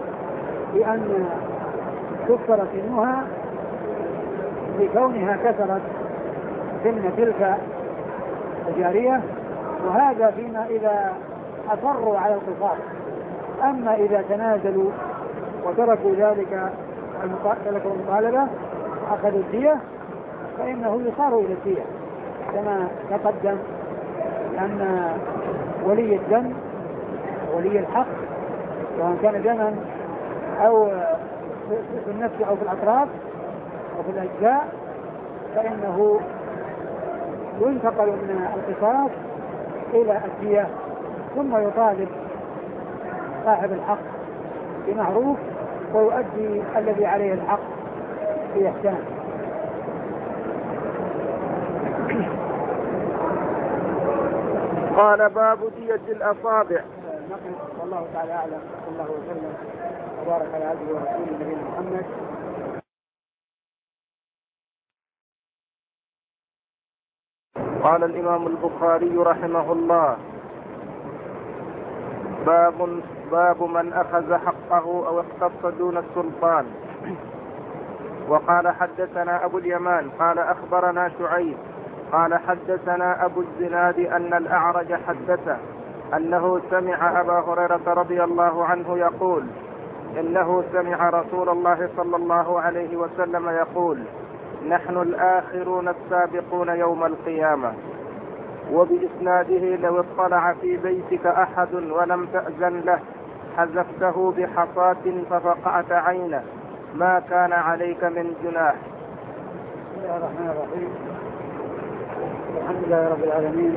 بأن كفر سنها لكونها كسرت سن تلك الجارية، وهذا فيما إذا أصروا على القصاص. أما إذا تنازلوا وتركوا ذلك تركوا المطالبة وأخذوا الدية فإنه يصار إلى الدية كما تقدم، أن ولي الدم ولي الحق سواء كان دما أو في النفس أو في الأطراف أو في الأجزاء فإنه ينتقل من القصاص إلى الدية، ثم يطالب صاحب الحق بمعروف ويؤدي الذي عليه الحق بإحسان. قال باب دية الأصابع. والله تعالى أعلم، صلى الله وسلم وبارك على عبده ورسوله نبينا محمد. قال الإمام البخاري رحمه الله: باب باب من أخذ حقه أو اختص دون السلطان. وقال حدثنا أبو اليمان قال أخبرنا شعيب قال حدثنا أبو الزناد أن الأعرج حدثه أنه سمع أبا هريرة رضي الله عنه يقول: إنه سمع رسول الله صلى الله عليه وسلم يقول: نحن الآخرون السابقون يوم القيامة. وبإسناده: لو اطلع في بيتك أحد ولم تأذن له حذفته بحصاة ففقعت عينه ما كان عليك من جناح. بسم الله الرحمن الرحيم. الحمد لله رب العالمين،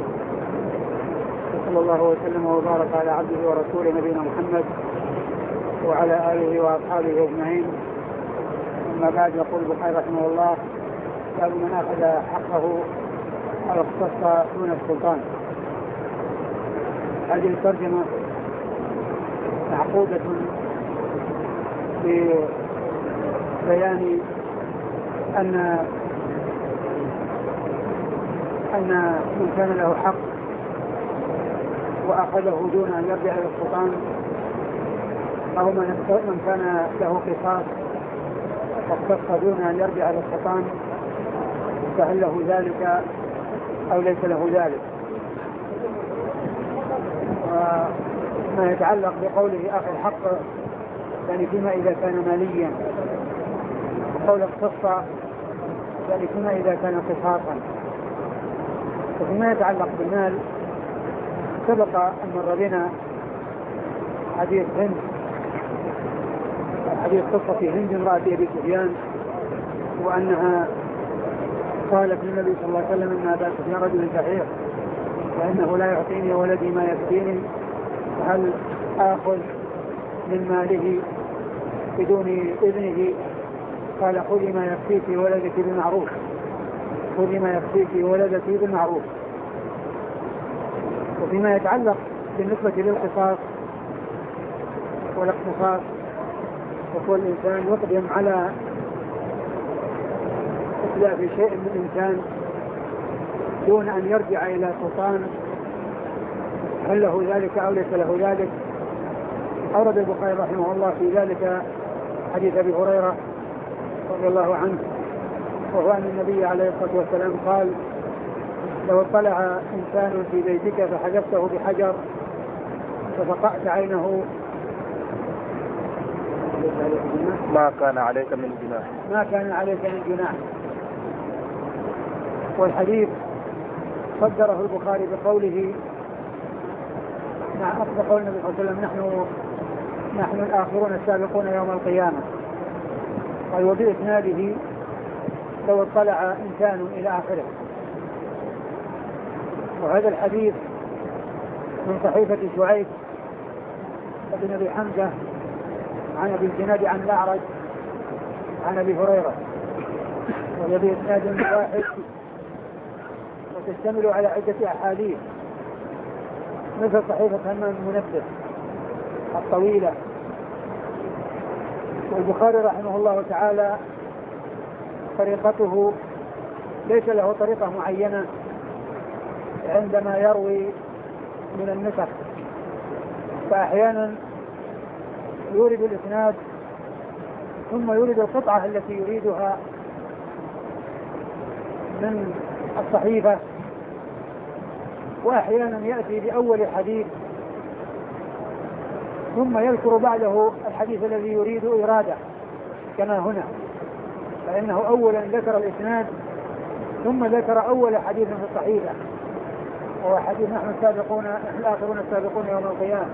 صلى الله وسلم وبارك على عبده ورسوله نبينا محمد وعلى آله وأصحابه أجمعين. أما بعد، يقول البخاري رحمه الله: باب من أخذ حقه أو اختص دون السلطان. هذه الترجمة معقودة في بيان أن أن من كان له حق وأخذه دون أن يرجع إلى السلطان، أو من كان له قصاص واختص دون أن يرجع إلى السلطان، فهل له ذلك أو ليس له ذلك. وما يتعلق بقوله أخذ حق يعني فيما إذا كان ماليا، وقول اختص يعني فيما إذا كان قصاصا. وفيما يتعلق بالمال سبق أن مر بنا حديث هند، حديث قصة هند امرأة أبي سفيان، وأنها قالت للنبي صلى الله عليه وسلم: إن أبا سفيان رجل شحيح فإنه لا يعطيني ولدي ما يكفيني، فهل آخذ من ماله بدون إذنه؟ قال: خذي ما يكفيك ولدك بالمعروف، خذي ما يكفيك ولدك بالمعروف. وفيما يتعلق بالنسبة للقصاص والاقتصاص، وكل إنسان يقدم على إتلاف شيء من إنسان دون أن يرجع إلى سلطان، هل له ذلك أو ليس له ذلك. أورد البخاري رحمه الله في ذلك حديث أبي هريرة رضي الله عنه، وهو أن النبي عليه الصلاة والسلام قال: لو اطلع إنسان في بيتك فحجبته بحجر ففقعت عينه ما كان عليك من جناح ما كان عليك من جناح. والحديث صدره البخاري بقوله مع أصل قول النبي صلى الله عليه وسلم: نحن نحن الآخرون السابقون يوم القيامة. قال: وبإسناده: لو اطلع إنسان إلى آخره. وهذا الحديث من صحيفة شعيب بن أبي حمزة عن أبي الزناد عن الأعرج عن أبي هريرة، وهي بإسناد واحد وتشتمل على عدة أحاديث مثل صحيفة همام المنبه الطويلة. والبخاري رحمه الله تعالى طريقته ليس له طريقة معينة عندما يروي من النسخ، فأحيانا يورد الإسناد ثم يورد القطعة التي يريدها من الصحيفة، وأحيانا يأتي بأول حديث ثم يذكر بعده الحديث الذي يريد إراده كما هنا، فإنه أولا ذكر الإسناد ثم ذكر أول حديث في الصحيفة وهو حديث نحن السابقون نحن الآخرون السابقون يوم القيامة،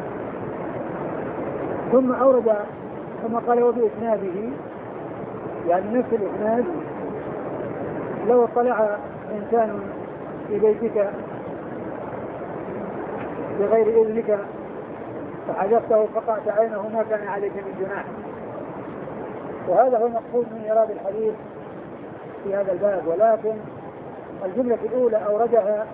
ثم أورد ثم قال وبإسناده يعني نفس الإسناد لو اطلع إنسان في بيتك بغير إذنك فحذفته فقطعت عينه ما كان عليك من جناح. وهذا هو المقصود من إيراد الحديث في هذا الباب، ولكن الجملة الأولى أوردها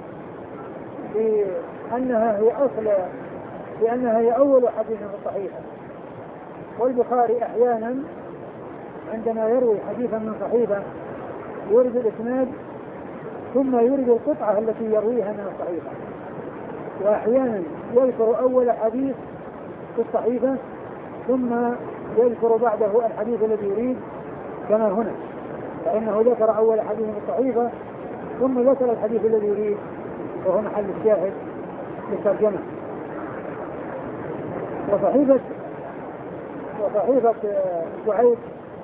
بأنها هي أصل بأنها هي أول حديث في الصحيحة. والبخاري أحيانا عندما يروي حديثا من صحيفة يورد الإسناد ثم يورد القطعة التي يرويها من الصحيفة، وأحيانا يذكر أول حديث في الصحيفة ثم يذكر بعده الحديث الذي يريد كما هنا، فإنه ذكر أول حديث في الصحيفة ثم ذكر الحديث الذي يريد وهو محل الشاهد للترجمة. وصحيفة وصحيفة شعيب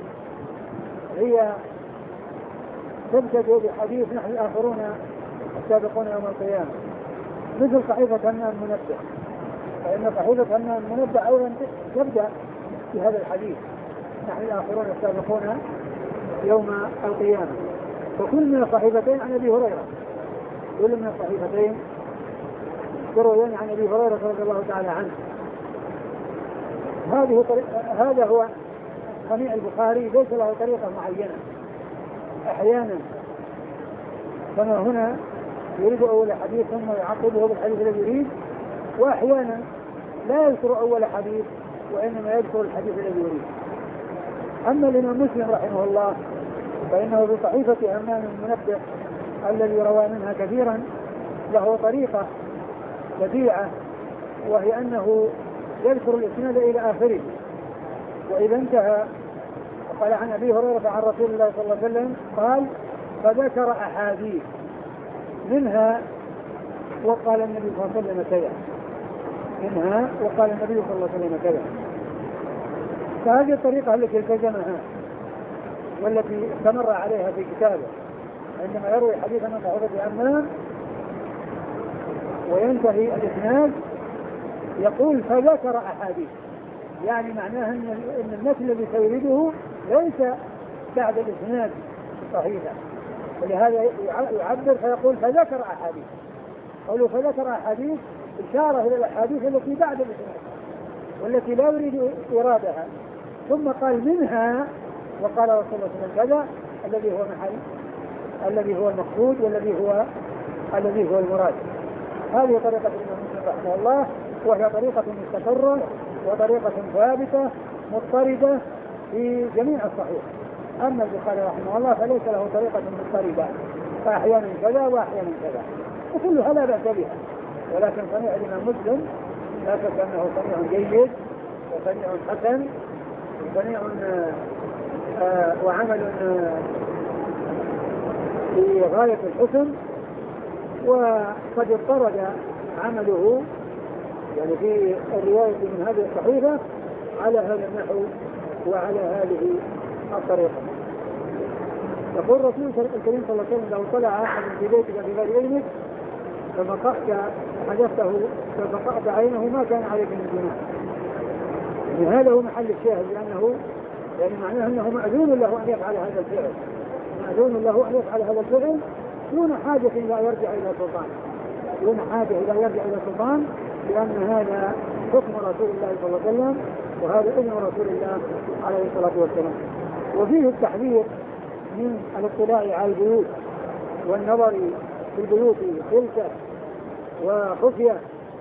هي تبتدئ بحديث نحن الآخرون السابقون يوم القيامة مثل صحيفة همام منبه، فإن صحيفة همام منبه أيضا تبدأ بهذا الحديث نحن الآخرون السابقون يوم القيامة. وكل من الصحيفتين عن أبي هريرة كل من الصحيفتين يرويان عن أبي هريرة رضي الله تعالى عنه. هذه هذا هو صنيع البخاري، ليس له طريقة معينة، أحيانا كما هنا يريد أول حديث ثم يعقبه بالحديث الذي يريد، وأحيانا لا يذكر أول حديث وإنما يذكر الحديث الذي يريد. أما الإمام مسلم رحمه الله فإنه بصحيفة همام المنبه الذي روى منها كثيرا له طريقة بديعة، وهي أنه يذكر الإسناد إلى آخره، وإذا انتهى قال عن أبي هريرة عن رسول الله صلى الله عليه وسلم قال فذكر أحاديث منها وقال النبي صلى الله عليه وسلم كذا منها وقال النبي صلى الله عليه وسلم كذا. فهذه الطريقة التي التزمها والتي استمر عليها في كتابه عندما يروي حديثا من صحيفة همام وينتهي الإسناد يقول فذكر أحاديث، يعني معناها أن المثل الذي سيريده ليس بعد الإسناد الصحيحة، ولهذا يعبر فيقول فذكر أحاديث. قالوا فذكر أحاديث إشارة إلى الأحاديث التي بعد الإسناد والتي لا يريد إرادها، ثم قال منها وقال رسول الله صلى الله عليه وسلم كذا الذي هو محل الذي هو المقصود والذي هو الذي هو المراد. هذه طريقة الإمام مسلم رحمه الله، وهي طريقة مستقرة وطريقة ثابتة مضطردة في جميع الصحيح. أما البخاري رحمه الله فليس له طريقة مضطردة، فأحيانا كذا وأحيانا كذا، وكلها لا بأس بها، ولكن صنيع الإمام مسلم لا شك أنه صنيع جيد وصنيع حسن وصنيع آه وعمل آه في غاية الحسن، وقد اضطرد عمله يعني في الرواية من هذه الصحيفة على هذا النحو وعلى هذه الطريقة. يقول رسول الكريم صلى الله عليه وسلم لو طلع أحد في بيتك في غير علمك فبقعت حدثته فبقعت عينه ما كان عليك من جناح. يعني هذا هو محل الشاهد، لأنه يعني معناه أنه مأذون له أن يفعل هذا الفعل مأذون له أن يفعل هذا الفعل دون حاجة إلى يرجع إلى سلطان دون حاجة إلى يرجع إلى سلطان لأن هذا حكم رسول الله صلى الله عليه وسلم وهذا إذن رسول الله عليه الصلاة والسلام. وفيه التحذير من الاطلاع على البيوت والنظر في البيوت خلفة وخفية،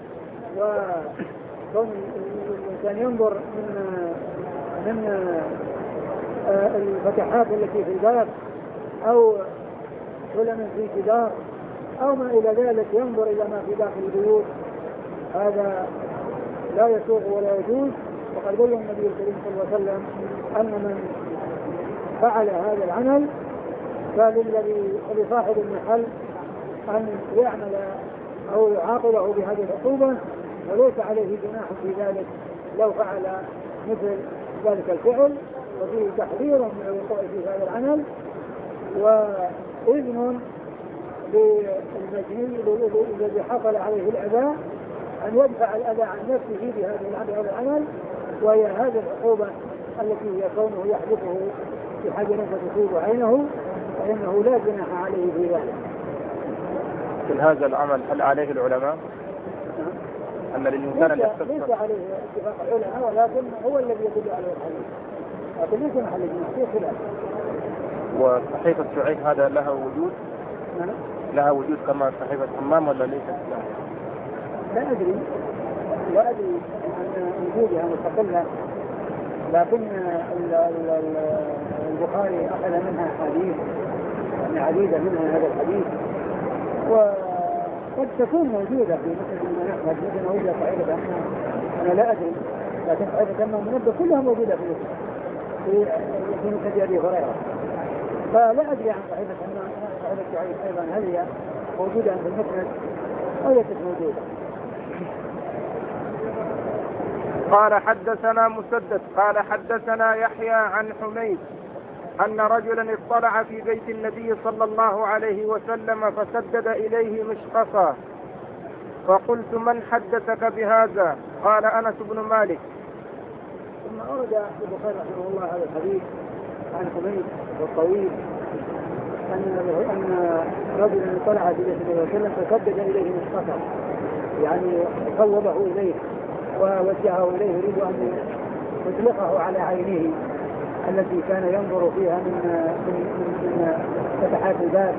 وكون الإنسان ينظر من من الفتحات التي في الباب أو سلم في جدار أو ما إلى ذلك، ينظر إلى ما في داخل البيوت، هذا لا يسوغ ولا يجوز، وقد بين النبي الكريم صلى الله عليه وسلم أن من فعل هذا العمل فللذي لصاحب المحل أن يعمل أو يعاقبه بهذه العقوبة، وليس عليه جناح في ذلك لو فعل مثل ذلك الفعل، وفيه تحذير من الوقوع في هذا العمل وإذن للمجني الذي حصل عليه الأذى أن يدفع الأذى عن نفسه بهذا العمل، وهي هذه العقوبة التي هي كونه يحدثه بحجر فتصيب عينه، فإنه لا جناح عليه في ذلك. في هذا العمل هل عليه العلماء؟ أن للإنسان أن يستفسر؟ ليس عليه اتفاق العلماء، ولكن هو الذي يدل عليه الحديث، لكن ليس محل الجناح في خلاف. وصحيفة شعيب هذا لها وجود؟ نعم. لها وجود كما صحيفة حمام ولا ليست؟ لا أدري لا أدري عن وجودها مستقلة، لكن البخاري أخذ منها حديث يعني عديدة منها هذا الحديث، وقد تكون موجودة في مثل ما نحمد مثل موجودة صحيفة حمام، أنا لا أدري، لكن صحيفة حمام منبه كلها موجودة في في في مسجد أبي هريرة، فلا أدري عن صحيفة حمام صحيفة شعيب أيضا هل هي موجودة في المسند أو ليست موجودة. قال حدثنا مسدد قال حدثنا يحيى عن حميد أن رجلا اطلع في بيت النبي صلى الله عليه وسلم فسدد إليه مشقصا، فقلت من حدثك بهذا؟ قال أنس بن مالك. ثم أورد البخاري رحمه الله هذا الحديث عن حميد والطويل أن أن رجلا اطلع في بيت النبي صلى الله عليه وسلم فسدد إليه مشقصا، يعني صوبه إليه ووجهه إليه يريد أن يطلقه على عينه التي كان ينظر فيها من من من فتحات الباب.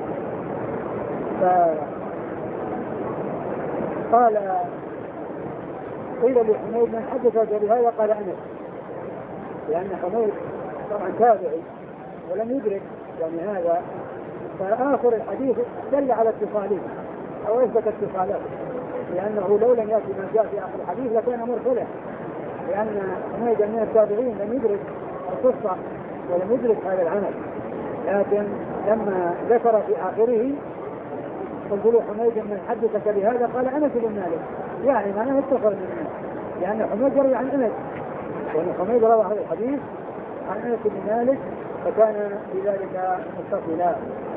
فقال قيل لحميد من حدثك بهذا؟ قال أنس، لأن حميد طبعا تابعي ولم يدرك يعني هذا، فآخر الحديث دل على اتصاله أو أثبت اتصاله، لأنه لو لم يأتي ما جاء في آخر الحديث لكان مرسلا، لأن حميد من التابعين لم يدرك القصة ولم يدرك هذا العمل، لكن لما ذكر في آخره قلت له حميد من حدثك بهذا؟ قال أنس بن مالك، يعني معناه اتصل من أنس، لأن حميد يروي عن أنس، وأن حميد روى هذا الحديث عن أنس بن مالك، فكان بذلك متصلا.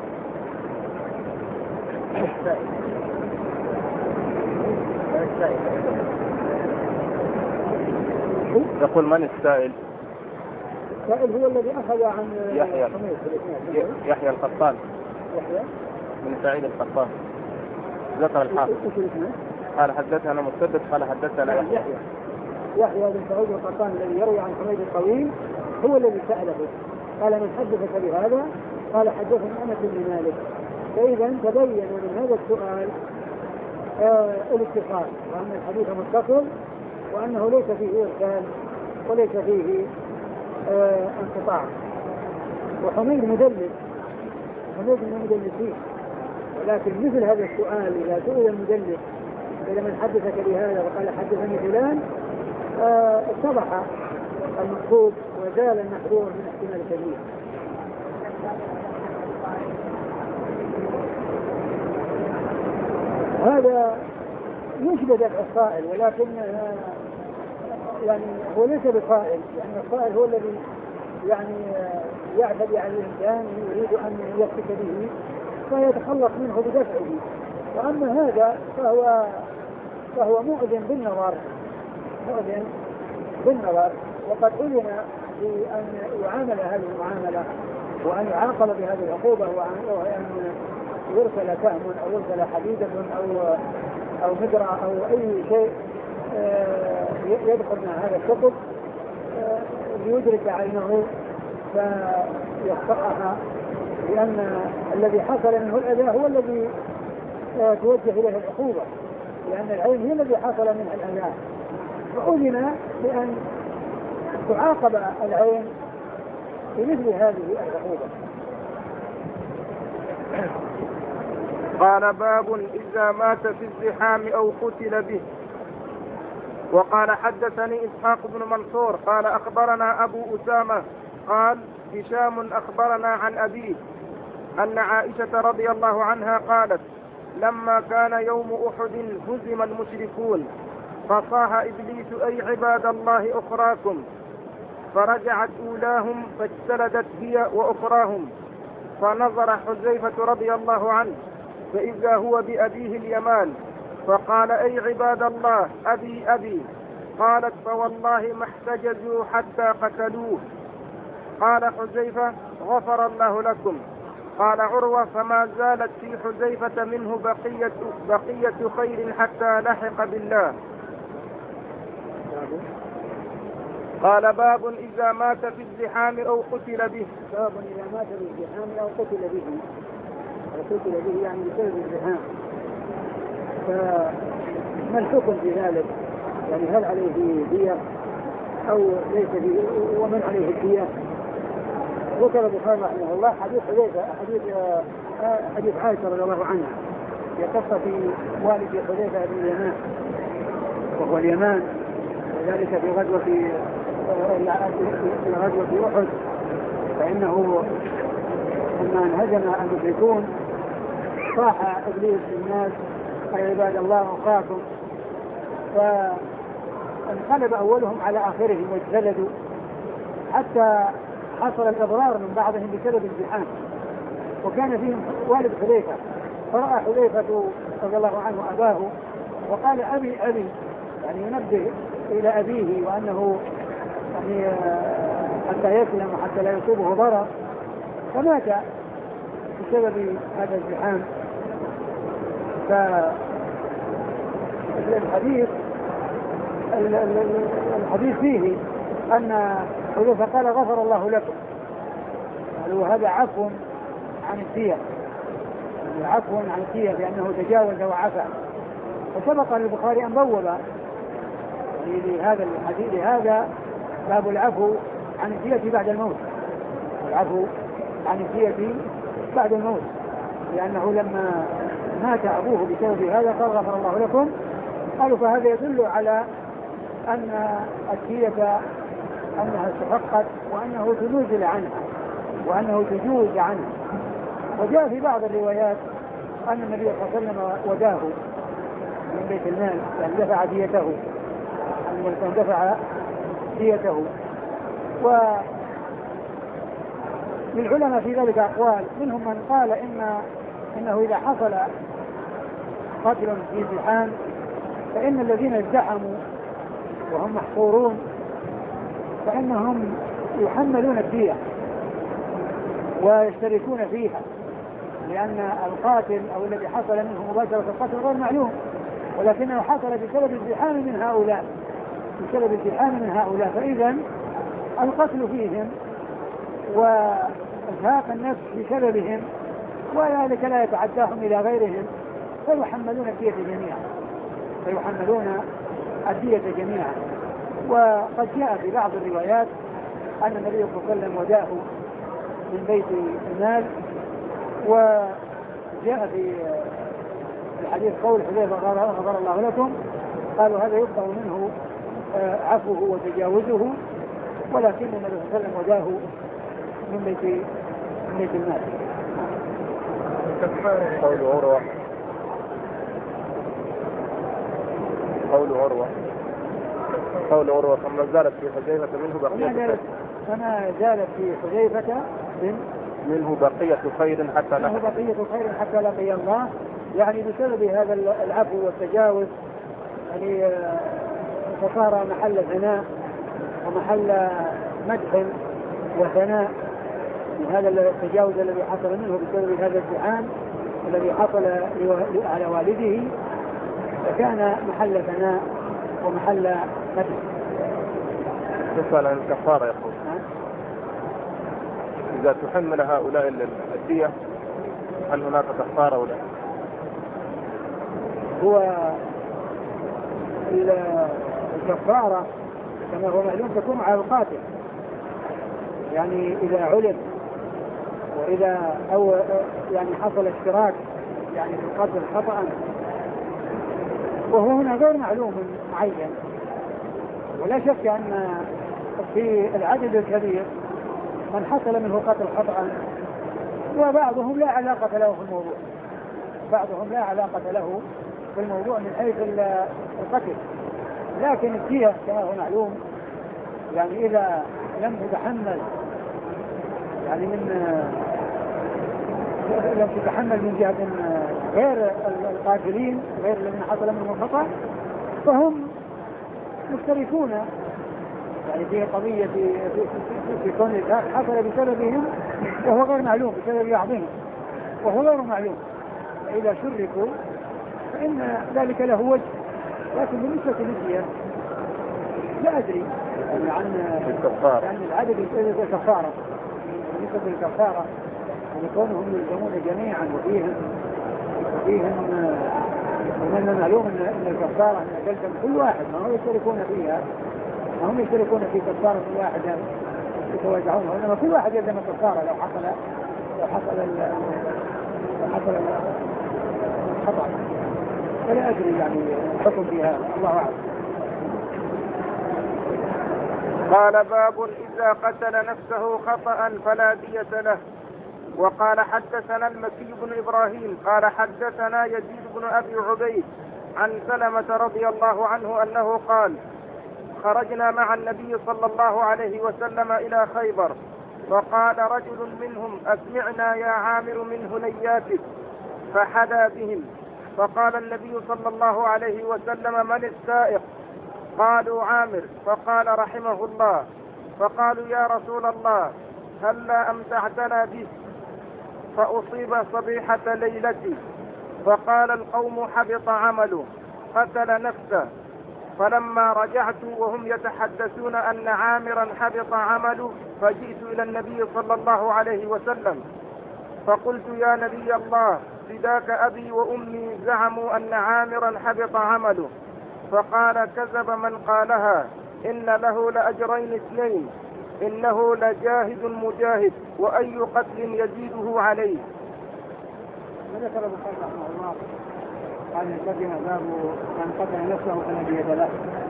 يقول من السائل؟ السائل هو الذي أخذ عن يحيى يحيى القطان، يحيى من سعيد القطان، ذكر الحافظ قال حدثنا مسدد قال حدثنا يحيى يحيى بن سعيد القطان الذي يروي عن حميد الطويل هو الذي سأله قال من حدثك بهذا؟ قال حدثني أنس بن مالك. فإذا تبين من هذا السؤال آه الاتصال، وأن الحديث متصل، وأنه ليس فيه إرسال وليس فيه آه انقطاع. وحميد مدلس، حميد من المدلسين، ولكن مثل هذا السؤال إذا سئل المدلس إذا من حدثك بهذا وقال حدثني فلان آه اتضح المقصود وزال المحذور من احتمال كبير. هذا يشبه دفع الصائل، ولكن يعني هو ليس بصائل، يعني الصائل هو الذي يعني يعتدي على الإنسان يريد أن يفتك به فيتخلص منه بدفعه، وأما هذا فهو فهو مؤذن بالنظر، مؤذن بالنظر، وقد أذن بأن يعامل هذه المعاملة وأن يعاقب بهذه العقوبة، وأن يرسل سهم أو يرسل حديدة أو أو مدرع أو أي شيء يدخل مع هذا الثقب ليدرك عينه فيخطئها، لأن الذي حصل منه الأذى هو الذي توجه إليه العقوبة، لأن العين هي الذي حصل منها الأذى، فأذن بأن تعاقب العين بمثل هذه العقوبة. قال باب إذا مات في الزحام أو قتل به. وقال حدثني إسحاق بن منصور قال أخبرنا أبو أسامة قال هشام أخبرنا عن أبيه أن عائشة رضي الله عنها قالت لما كان يوم أحد هزم المشركون فصاح إبليس أي عباد الله أخراكم، فرجعت أولاهم فاجتلدت هي وأخراهم، فنظر حذيفة رضي الله عنه فإذا هو بأبيه اليمان فقال أي عباد الله أبي أبي، قالت فوالله ما احتجزوا حتى قتلوه. قال حذيفة غفر الله لكم. قال عروة فما زالت في حذيفة منه بقية, بقية خير حتى لحق بالله. قال باب إذا مات في الزحام أو قتل به. باب إذا مات في الزحام أو قتل به، أو قتل به يعني بسبب الزحام، فما الحكم في ذلك؟ يعني هل عليه دية أو ليس فيه، ومن عليه الدية؟ ذكر البخاري رحمه الله حديث حذيفة حديث حديث عائشة رضي الله عنها في قصة والد حذيفة بن اليمان وهو اليمان، وذلك في غزوة في غزوة أحد، فإنه لما انهزم المشركون صاح إبليس للناس أي عباد الله أخاكم، فانقلب أولهم على آخرهم واجتلدوا حتى حصل الإضرار من بعضهم بسبب الزحام، وكان فيهم والد حذيفة، فرأى حذيفة رضي الله عنه أباه وقال أبي أبي، يعني ينبه إلى أبيه وأنه يعني حتى يسلم وحتى لا يصيبه ضرر، فمات بسبب هذا الزحام. فالحديث الحديث فيه أن حذيفة قال غفر الله لكم، وهذا عفو عن الدية، عفو عن الدية لأنه تجاوز وعفى. وسبق للبخاري أن بوب لهذا الحديث هذا باب العفو عن الدية بعد الموت، العفو عن الدية بعد الموت، لأنه لما مات أبوه بسبب هذا قال غفر الله لكم، قالوا فهذا يدل على أن الدية أنها استحقت وأنه تنزل عنها وأنه تجوز عنها. وجاء في بعض الروايات أن النبي صلى الله عليه وسلم وداه من بيت المال، يعني دفع ديته، أن دفع ديته. وللعلماء في ذلك أقوال، منهم من قال إن إنه إذا حصل قتل في زحام فإن الذين ازدحموا وهم محصورون فإنهم يحملون الدية ويشتركون فيها، لأن القاتل أو الذي حصل منه مباشرة القتل غير معلوم، ولكنه حصل بسبب الزحام من هؤلاء بسبب الزحام من هؤلاء فإذا القتل فيهم وإزهاق النفس بسببهم وذلك لا يتعداهم إلى غيرهم، فيحملون الدية جميعا فيحملون الدية جميعا. وقد جاء في بعض الروايات أن النبي صلى الله عليه وسلم وداه من بيت المال، وجاء في الحديث قول حذيفة غفر الله لكم، قالوا هذا يفضل منه عفوه وتجاوزه، ولكن النبي صلى الله عليه وسلم وداه من بيت من بيت المال. قول عروة قول عروة قول عروة فما زالت في حذيفة منه بقية فما زالت في حذيفة من منه بقية خير حتى منه بقية خير حتى لقي الله، يعني بسبب هذا العفو والتجاوز يعني فصار محل ثناء ومحل مدح وثناء من هذا التجاوز الذي حصل منه بسبب هذا الزحام الذي حصل على والده، فكان محل ثناء ومحل مدح. يسأل عن الكفارة يقول إذا تحمل هؤلاء الدية هل هناك كفارة ولا؟ هو الكفارة كما هو معلوم تكون على القاتل، يعني إذا علم وإذا أو يعني حصل اشتراك يعني في القتل خطأ وهو هنا غير معلوم معين، ولا شك أن في العدد الكبير من حصل منه قتل خطأ وبعضهم لا علاقة له في الموضوع، بعضهم لا علاقة له في الموضوع من حيث القتل، لكن الدية كما هو معلوم يعني إذا لم تتحمل يعني من لم تتحمل من جهة غير القاتلين غير الذين حصل منهم الخطأ فهم مشتركون يعني في قضية في, في, في, في كون حصل بسببهم وهو غير معلوم بسبب بعضهم وهو غير معلوم، فإذا شركوا فإن ذلك له وجه. لكن بالنسبة للدية لا أدري يعني عن عن العدد الكفارة، بالنسبة للكفارة يعني كونهم يلزمون جميعا وفيهم وفيهم ومن المعلوم أن الكفارة أن تلزم كل واحد ما هم يشتركون فيها، ما هم يشتركون في كفارة واحدة يتوزعونها، وإنما كل واحد يلزم الكفارة لو حصل لو حصل لو حصل الخطأ، فلا أدري يعني الحكم فيها الله أعلم. قال باب إذا قتل نفسه خطأ فلا دية له. وقال حدثنا المكي بن إبراهيم قال حدثنا يزيد بن أبي عبيد عن سلمة رضي الله عنه أنه قال خرجنا مع النبي صلى الله عليه وسلم إلى خيبر فقال رجل منهم أسمعنا يا عامر من هنياتك فحدا بهم، فقال النبي صلى الله عليه وسلم من السائق؟ قالوا عامر، فقال رحمه الله، فقالوا يا رسول الله هلا أمتعتنا به فأصيب صبيحة ليلتي، فقال القوم حبط عمله قتل نفسه. فلما رجعت وهم يتحدثون أن عامرا حبط عمله فجئت إلى النبي صلى الله عليه وسلم فقلت يا نبي الله فداك أبي وأمي زعموا أن عامرا حبط عمله، فقال كذب من قالها إن له لأجرين اثنين إنه لجاهد مجاهد وأي قتل يزيده عليه. وذكر البخاري رحمه الله قال الترجمة باب من قتل نفسه فلا دية له.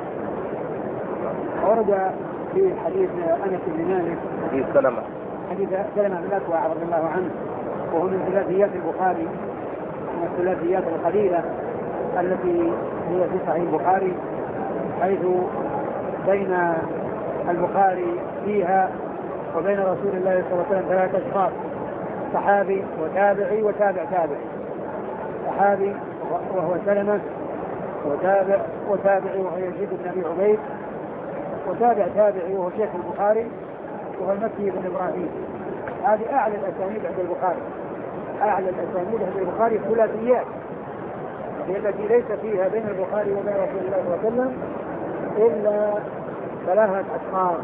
ورد في حديث أنس بن مالك حديث سلمة حديث سلمة بن الأكوع رضي الله عنه وهو من ثلاثيات البخاري من الثلاثيات القليلة التي هي في صحيح البخاري، حيث بين البخاري فيها وبين رسول الله صلى الله عليه وسلم ثلاثة أشخاص، صحابي وتابعي وتابع تابعي. صحابي وهو سلمة، وتابع وتابعي وهو يزيد بن أبي عبيد، وتابع تابعي وهو شيخ البخاري وهو المكي بن إبراهيم. هذه أعلى الأسانيد عند البخاري، أعلى الأسانيد عند البخاري ثلاثيات هي التي ليس فيها بين البخاري وبين رسول الله صلى الله عليه وسلم إلا ثلاثة أشخاص،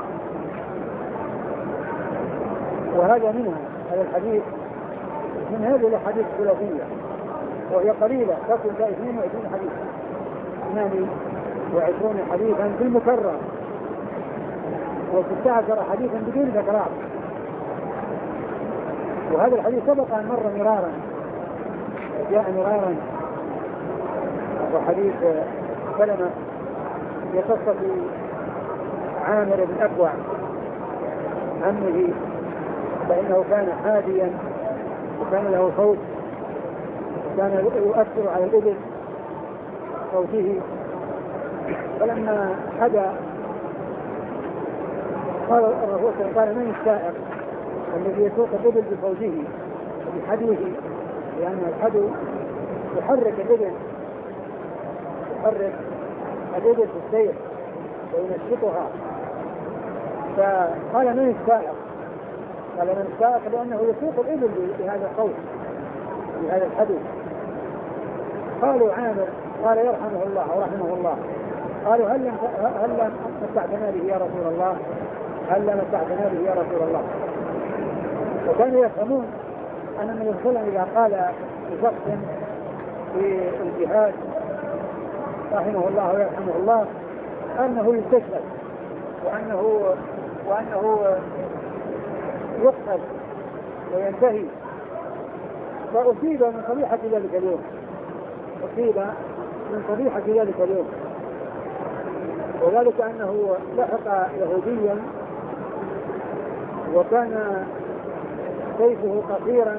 وهذا منها هذا الحديث من هذه الحديث الثلاثية وهي قليلة تصل إلى اثنين وعشرين حديث، اثنين وعشرين حديثا في المكرر وستة عشر حديثا بدون تكرار. وهذا الحديث سبق أن مر مرارا جاء مرارا وحديث سلمة في قصة عامر بن أكوع عمه، فإنه كان حاديا وكان له صوت وكان يؤثر على الإبل صوته، فلما حدا قال الرسول قال من السائق الذي يسوق الإبل بصوته بحديه، لأن الحدو يحرك الإبل يحرك الإبل في السير وينشطها. فقال من السائق؟ قال من السائق لأنه يسوق الإبل بهذا الصوت بهذا الحدو. قالوا عامر، قال يرحمه الله ورحمه الله. قالوا هل لم هل لم متعتنا به يا رسول الله؟ هل لم متعتنا به يا رسول الله؟ وكانوا يفهمون أن النبي صلى الله عليه وسلم إذا قال لشخص في الجهاد رحمه الله ويرحمه الله أنه يستشهد وأنه وأنه يقتل وينتهي. فأصيب من صبيحة ذلك اليوم، أصيب من صبيحة ذلك اليوم وذلك أنه لحق يهوديا وكان سيفه قصيرا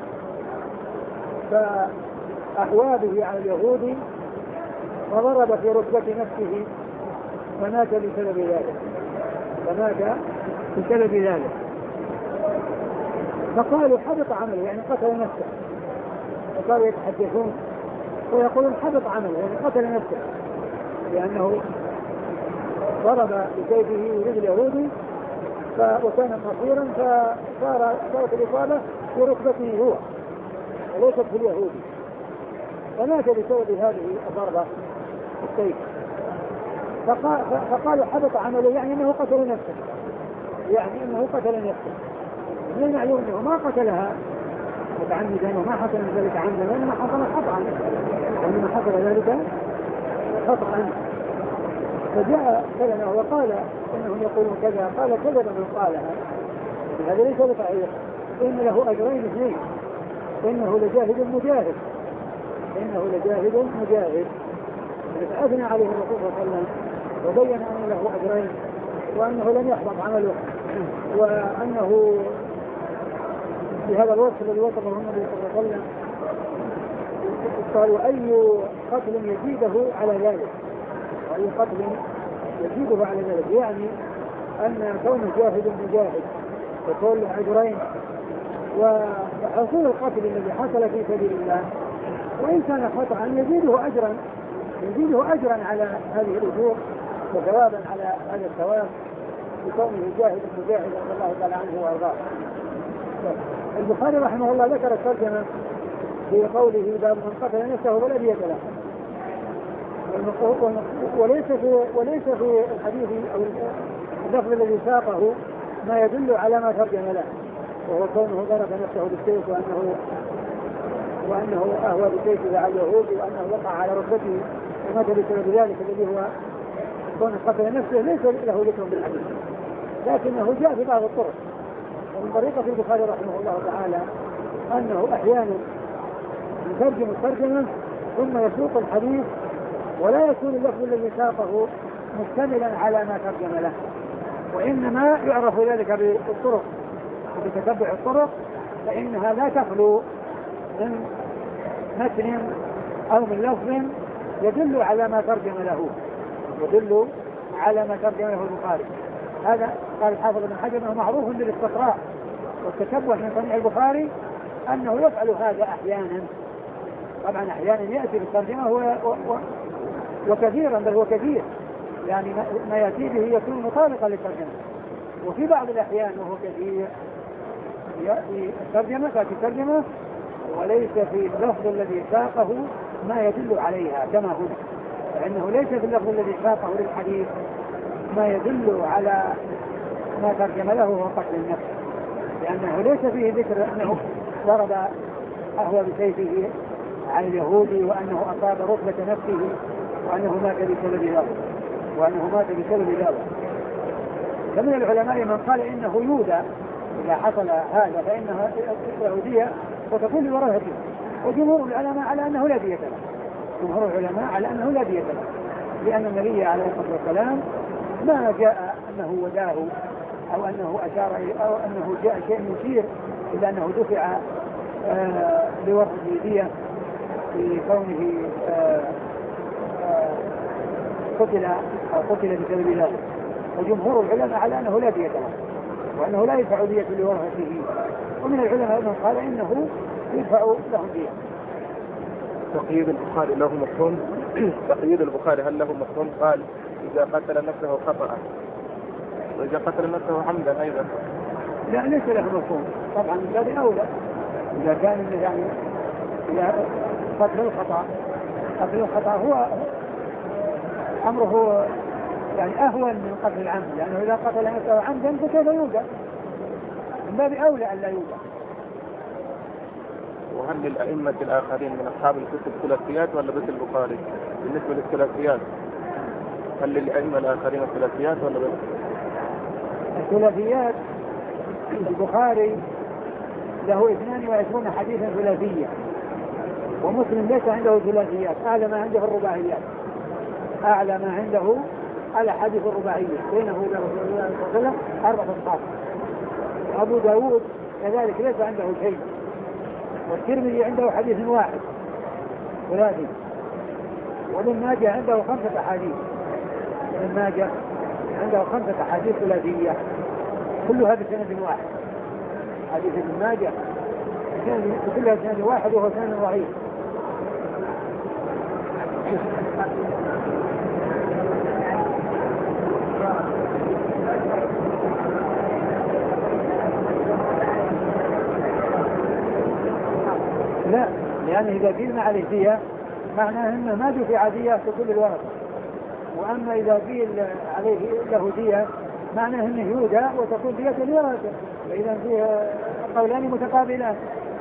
فأحوى به على اليهودي وضرب في ركبة نفسه فمات بسبب ذلك فمات بسبب ذلك فقالوا حبط عمله يعني قتل نفسه. فقالوا يتحدثون ويقولون حبط عمله يعني قتل نفسه لأنه ضرب بسيفه رجل يهودي وكان قصيرا فصار صارت الإصابة في ركبته هو وليست في اليهودي فمات بسبب هذه الضربة السيف. فقالوا حبط عمله يعني أنه قتل نفسه يعني أنه قتل نفسه. من المعلوم أنه ما قتلها متعمدا وما حصل ذلك عمدا وإنما حصل خطأ وإنما حصل ذلك خطأ. فجاء كلمه وقال إنهم يقولون كذا قال كذب من قالها هذا ليس بصحيح إن له أجرين اثنين إنه لجاهد مجاهد إنه لجاهد مجاهد فأثنى عليه الرسول صلى الله عليه وسلم وبين أن له أجرين وأنه لم يحبط عمله وأنه بهذا الوصف الذي وصفه النبي صلى الله عليه وسلم قال وأي قتل يزيده على ذلك وأي قتل يزيده على ذلك يعني أن كونه جاهد مجاهد وكل أجرين وحصول القتل الذي حصل في سبيل الله وإن كان خطأ يزيده أجرا يزيده أجرا على هذه الأجور وثوابا على هذا الثواب بكونه جاهد مجاهد رضي الله تعالى عنه وأرضاه. البخاري رحمه الله ذكر الترجمة في قوله باب من قتل نفسه ولا دية له وليس في وليس في الحديث أو اللفظ الذي ساقه ما يدل على ما ترجم له وهو كونه ضرب نفسه بالسيف وأنه وأنه أهوى بسيفه على اليهود وأنه وقع على ركبته ومات بسبب ذلك الذي هو كونه قتل نفسه ليس له ذكر بالحديث لكنه جاء في بعض الطرق. ومن طريقة البخاري رحمه الله تعالى أنه أحيانا يترجم الترجمة ثم يسوق الحديث ولا يكون اللفظ الذي ساقه مشتملا على ما ترجم له وإنما يعرف ذلك بالطرق وبتتبع الطرق فإنها لا تخلو من متن أو من لفظ يدل على ما ترجم له يدل على ما ترجم له البخاري. هذا قال الحافظ ابن حجر أنه معروف بالاستقراء والتتبع من صنيع البخاري أنه يفعل هذا أحيانا طبعا أحيانا يأتي بالترجمة هو و... و... وكثيرا بل هو كثير يعني ما يأتي به يكون مطابقا للترجمة وفي بعض الأحيان وهو كثير يأتي الترجمة تأتي الترجمة وليس في اللفظ الذي ساقه ما يدل عليها كما هنا لأنه ليس في اللفظ الذي ساقه للحديث ما يدل على ما ترجم له هو قتل النفس لأنه ليس فيه ذكر أنه ضرب أهوى بسيفه على اليهودي وأنه أصاب ركبة نفسه وأنه مات بسبب ذلك وأنه مات بسبب ذلك. فمن العلماء من قال إنه يودى إذا حصل هذا فإنها يهودية وتكون لورثته وجمهور العلماء على أنه لا دية له جمهور العلماء على أنه لا دية له لأن النبي عليه الصلاة والسلام ما جاء أنه وداه أو أنه أشار أو أنه جاء شيء يشير إلى أنه دفع آه لورثه دية في كونه آه آه قتل أو قتل بسبب ذلك وجمهور العلماء على أنه لا دية له وأنه لا يدفع دية لورثته ومن العلماء من قال إنه يدفع لهم دية. تقييد البخاري له مفهوم تقييد البخاري هل له مفهوم؟ قال إذا قتل نفسه خطأ وإذا قتل نفسه عمدا أيضا لا ليس له مفهوم طبعا هذا أولى إذا كان يعني إذا قتل الخطأ قتل الخطأ هو أمره يعني أهون من قتل العمد لأنه إذا قتل نفسه عمدا فكيف يوجد من باب أولى أن لا يوجد. وهل للأئمة الآخرين من أصحاب الكتب ثلاثيات ولا بس البخاري؟ بالنسبة للثلاثيات هل للأئمة الآخرين ثلاثيات ولا بس؟ الثلاثيات البخاري له اثنان وعشرون حديثا ثلاثية ومسلم ليس عنده ثلاثيات أعلى ما عنده الرباعيات أعلى ما عنده الأحاديث الرباعية بينه وبين رسول الله صلى الله عليه وسلم أربعة أصحاب. أبو داود كذلك ليس عنده شيء، والترمذي عنده حديث واحد ثلاثي، وابن ماجه عنده خمسة أحاديث. ابن ماجه عنده خمسة أحاديث ثلاثية كلها بسند واحد. حديث ابن ماجه كلها بسند واحد وهو سند ضعيف. لا، لأنه إذا قيل عليه دية معناه أنه ما دفع دية ككل الورثة، وأما إذا قيل عليه له دية معناه أنه يودى وتكون دية الورثة، فإذا فيه قولان متقابلان.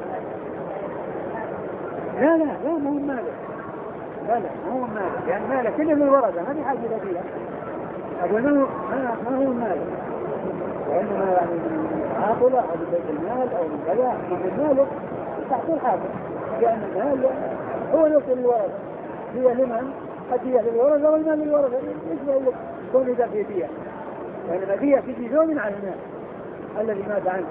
لا لا لا مو مالك، لا لا مو مالك، يعني مالك كله للورثة ما في حاجة إلى دية. أقول ما ما هو مالك، وإنما يعني عاقلة أو من بيت المال أو من كذا من مالك تحصيل حاجة، لأن المال هو يوصل للورثة. هي لمن؟ الدية للورثة والمال للورثة. إيش بقول لك كون إذا في دية؟ لأن الدية في جزء على المال الذي مات عنه.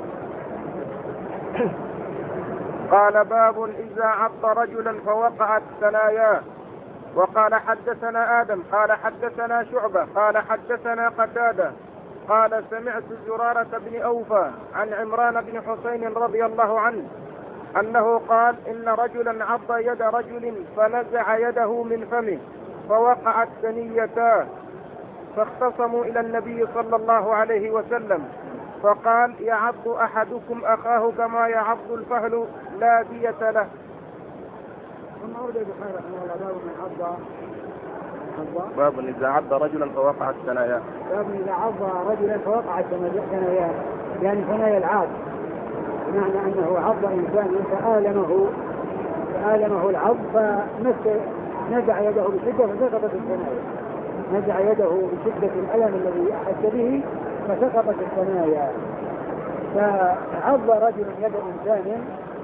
قال باب إذا عض رجلا فوقعت ثناياه. وقال حدثنا آدم قال حدثنا شعبة قال حدثنا قتادة قال سمعت زرارة بن أوفى عن عمران بن حسين رضي الله عنه أنه قال إن رجلا عض يد رجل فنزع يده من فمه فوقعت ثنيتاه، فاختصموا إلى النبي صلى الله عليه وسلم فقال يعض أحدكم أخاه كما يعض الفهل لا دية له. ثم أورد البخاري رحمه الله باب من عض باب إذا عض رجلا فوقعت ثناياه. باب إذا عض رجلا فوقعت ثناياه، يعني ثنايا العاض، بمعنى أنه عض إنسان فآلمه فآلمه العض فنزع يده بشدة فسقطت الثنايا، نزع يده بشدة الألم الذي أحس به فسقطت الثنايا. فعض رجل يد إنسان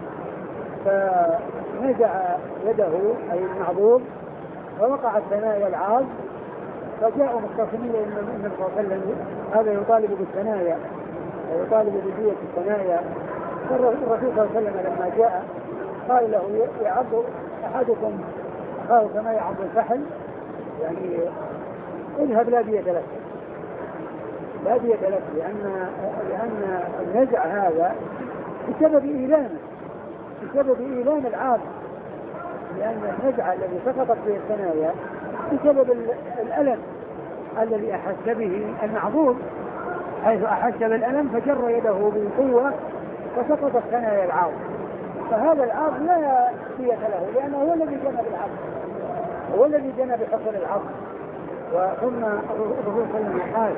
فنزع يده أي المعضوب فوقعت ثنايا العاض، فجاءوا مختصمين إلى النبي صلى الله عليه وسلم هذا يطالب بالثنايا ويطالب بدية الثنايا. الرسول صلى الله عليه وسلم لما جاء قال له يعض أحدكم أخاه كما يعض الفحل، يعني اذهب لا دية لك، لا دية لك، لأن لأن النزع هذا بسبب إيلامه بسبب إيلام العاض، لأن النزع الذي سقطت به الثنايا بسبب الألم الذي أحس به المعضوب، حيث أحس بالألم فجر يده بقوة فسقطت ثنايا العاض. فهذا العاض لا دية له، لأنه هو الذي جنى بالعض، هو الذي جنى بحصل العض. وثم الرسول صلى الله عليه وسلم قال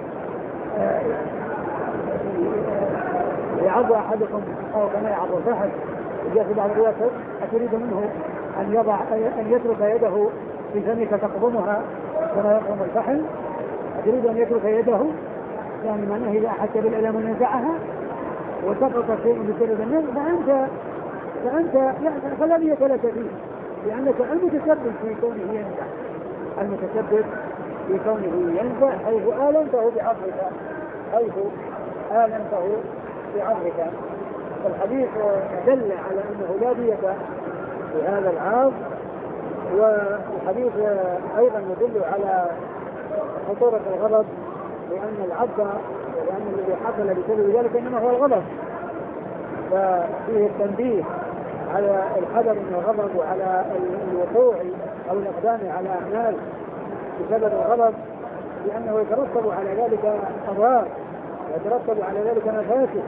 يعض أحدكم أو كما يعض الفحل. جاء في بعض الروايات أتريد منه أن يضع أن يترك يده في فمك تقضمها كما يقضم الفحل؟ أتريد أن يترك يده؟ يعني معناه إذا أحس بالألم نزعها وسقط شيء بسبب النزع فأنت فأنت يعني فلا دية لك فيه، لأنك المتسبب في كونه ينزع، المتسبب في كونه ينزع حيث آلمته بعضك حيث آلمته بعضك. الحديث دل على أنه لا دية في هذا العاض، والحديث أيضا يدل على خطورة الغضب، لأن العض لأن الذي حصل بسبب ذلك إنما هو الغضب، ففيه التنبيه على الحذر من الغضب وعلى الوقوع أو الإقدام على أعمال بسبب الغضب، لأنه يترتب على ذلك أضرار ويترتب على ذلك مفاسد،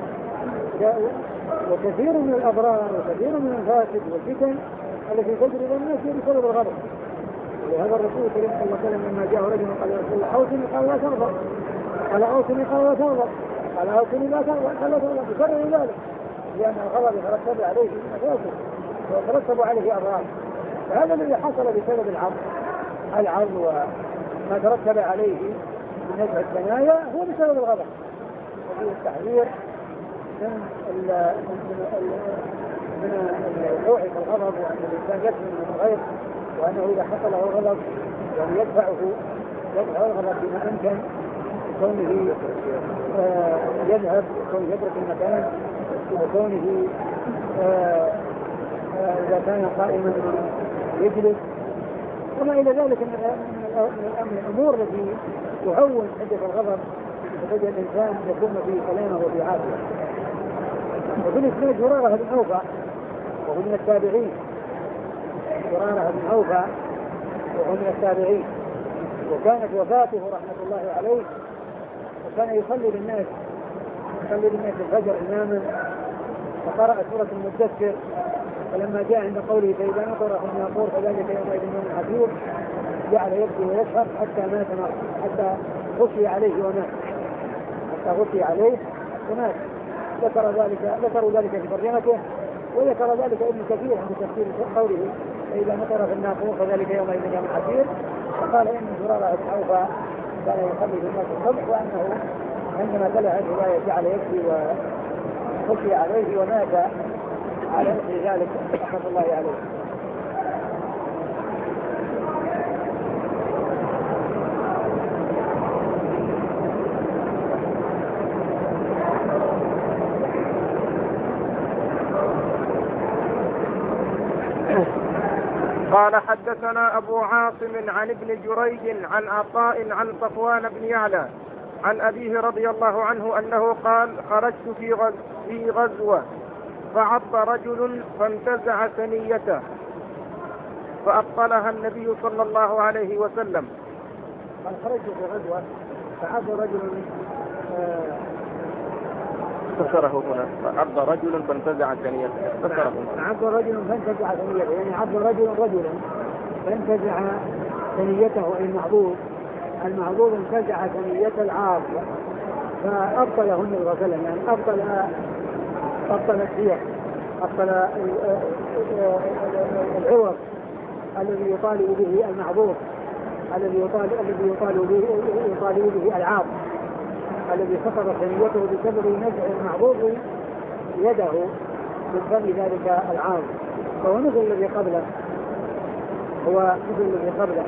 وكثير من الأضرار وكثير من المفاسد والفتن التي تجري الناس بسبب الغضب. وهذا الرسول صلى الله عليه وسلم لما جاء رجل قال يا رسول الله أوصني قال لا تغضب، قال أوصني قال لا تغضب، قال أوصني لا تغضب، قال لا تغضب، بسبب ذلك، لأن الغضب يترتب عليه مفاسد ويترتب عليه أضرار. فهذا الذي حصل بسبب العض العض وما ترتب عليه من نزع الثنايا هو بسبب الغضب. وفيه التحذير من من الوقوع في الغضب، وأن الإنسان يكمن من الغير، وأنه إذا حصل له غضب يعني يدفعه يدفع الغضب بما أمكن كونه آه يذهب كونه يترك المكان وكونه آه آه إذا كان قائما يجلس وما إلى ذلك من الأمور التي تعون حدة الغضب وتجعل الإنسان يكون في سلامة وفي عافية. وفي الإسناد زرارة بن أوفى وهو من التابعين زرارة بن أوفى وهو من التابعين وكانت وفاته رحمة الله عليه وكان يصلي للناس يصلي للناس الفجر إماما فقرأ سورة المدثر فلما جاء عند قوله فإذا نقر في الناقور فذلك يومئذ يوم عسير جعل يبكي ويسهر حتى مات حتى غشي عليه ومات حتى غشي عليه ومات. ذكر ذلك ذكروا ذلك في ترجمته وذكر ذلك ابن كثير عند تفسير قوله فإذا نقر في الناقور فذلك يومئذ يوم عسير وقال إن زرارة بن أوفى كان يصلي بالناس الصبح وأنه عندما تلا هذه الآية جعل يبكي وغشي عليه ومات على مثل ذلك رحمة الله عليه. قال حدثنا أبو عاصم عن ابن جريج عن عطاء عن صفوان بن يعلى عن أبيه رضي الله عنه أنه قال خرجت في غز في غزوة فعض رجل فانتزع ثنيته فأبطلها النبي صلى الله عليه وسلم. قال خرجت في غزوة فعض رجل فسره هنا فعض رجل فانتزع ثنيته فسره عض رجل فانتزع ثنيته يعني عض رجل رجلا فانتزع ثنيته أي المعضوض المعضوض انتزع ثنية العاض فأبطله النبي صلى الله عليه وسلم يعني أبطل أبطل السياق أبطل العوض الذي يطالب به المعضوض الذي يطالب الذي يطالب به يطالب به العاض الذي سقطت ثنيته بسبب نزع المعضوض يده من فم ذلك العاض فهو مثل الذي قبله هو مثل الذي قبله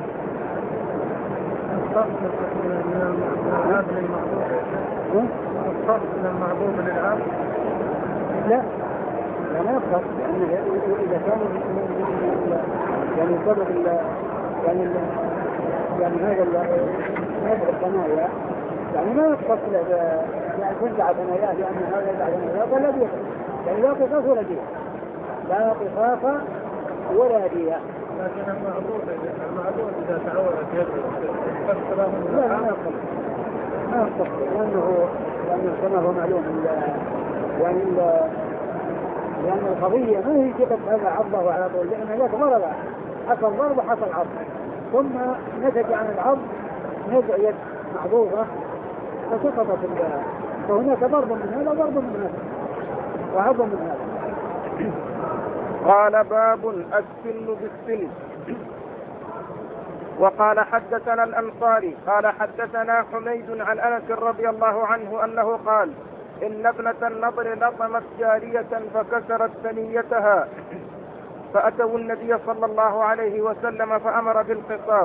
الصف من العاب للمعضوض الصف من المعضوض للعاب لا لا لا يفرق لأن إذا كان يعني سبب يعني يعني هذا هذا الثنايا يعني ما يفرق يعني تنزع ثناياه لأن هذا ينزع ثناياه ولا دية يعني لا قصاص ولا دية لا قصاص ولا دية. لكن المعضوض المعضوض إذا تعورت يده لا ما يفرق ما يفرق لأنه لأنه كما هو معلوم يعني لأن القضية ما هي جبت هذا عضه على طول لأن ذاك ضرب حصل ضرب حصل عض ثم نتج عن العض نزع يد معضوضة فسقطت الجهة فهناك ضرب من هذا ضرب من هذا وعض من هذا. قال باب السن بالسن. وقال حدثنا الأنصاري قال حدثنا حميد عن أنس رضي الله عنه أنه قال إن ابنة النضر لطمت جارية فكسرت ثنيتها فأتوا النبي صلى الله عليه وسلم فأمر بالقصاص.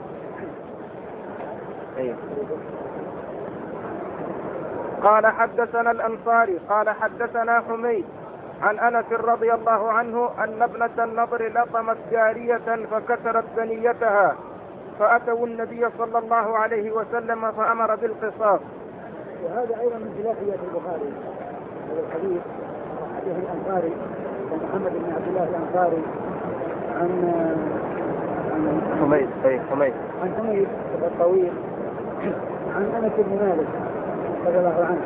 قال حدثنا الأنصاري قال حدثنا حميد عن أنس رضي الله عنه أن ابنة النضر لطمت جارية فكسرت ثنيتها فأتوا النبي صلى الله عليه وسلم فأمر بالقصاص. وهذا أيضا من خلافيات البخاري هذا الحديث حديث الأنصاري ومحمد بن عبد الله الأنصاري عن عن حميد أي حميد عن حميد الطويل عن أنس بن مالك رضي الله عنه.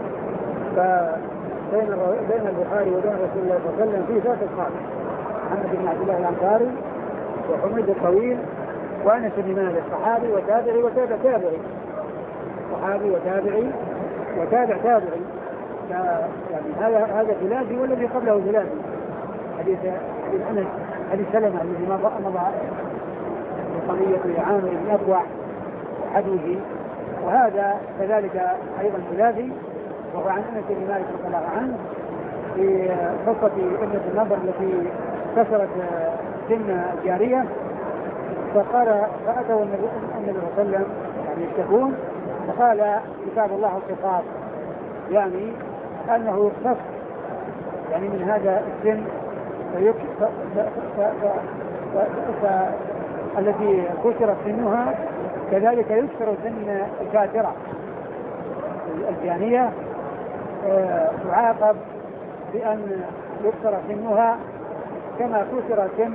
فبين بين البخاري وبين رسول الله صلى الله عليه وسلم في ثلاث أصحاب محمد بن عبد الله الأنصاري وحميد الطويل وأنس بن مالك صحابي وتابعي وتابع تابعي صحابي وتابعي وتابع تابعي يعني هذا هذا ثلاثي والذي قبله ثلاثي حديث حديث أنس حديث سلمة الذي مضى قضية عامر بن أبوع حديثي وهذا كذلك أيضا ثلاثي وهو عن أنس بن مالك رضي الله عنه في قصة ابنة النضر التي كسرت سن الجارية فقال فأتوا النبي صلى الله عليه وسلم يعني يشتكون، فقال كتاب الله القصاص، يعني أنه يقتص يعني من هذا السن التي كسرت سنها كذلك يكسر سن الكافرة الجانية، تعاقب بأن يكسر سنها كما كسر سن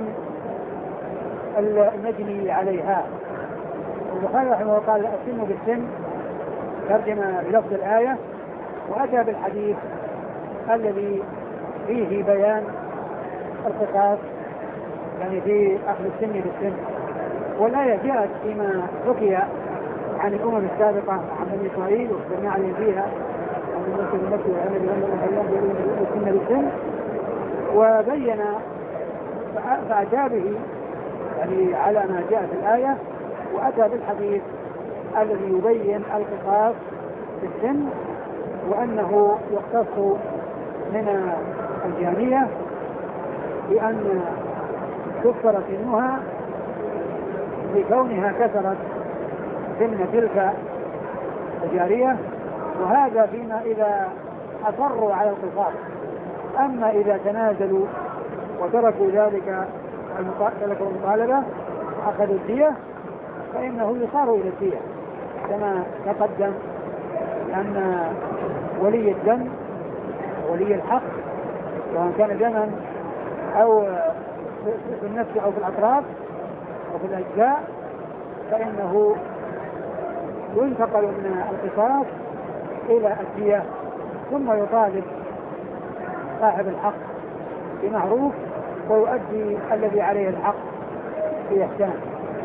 المجني عليها. البخاري رحمه الله قال السن بالسن، ترجم بلفظ الآية، وأتى بالحديث الذي فيه بيان القصاص يعني في أخذ السن بالسن. والآية جاءت فيما حكي عن الأمم السابقة عن بني إسرائيل واخبرنا عليهم فيها عن المسجد المكي والعمل بأن السن بالسن، وبين فأتى به يعني على ما جاء في الآية، وأتى بالحديث الذي يبين القصاص بالسن وأنه يختص من الجانية بأن تكسر سنها لكونها كسرت سن تلك الجارية، وهذا فيما إذا أصروا على القصاص. أما إذا تنازلوا وتركوا ذلك المطالبة وأخذوا الدية فإنه يصار إلى الدية كما تقدم، أن ولي الدم ولي الحق سواء كان دما أو في النفس أو في الأطراف أو في الأجزاء فإنه ينتقل من القصاص إلى الدية، ثم يطالب صاحب الحق بمعروف ويؤدي الذي عليه الحق بإحسان.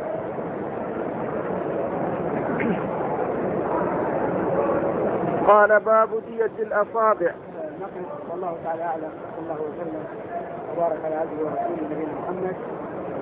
قال باب دية الأصابع. نقل والله تعالى أعلم، صلى الله وسلم وبارك على عبده ورسوله نبينا محمد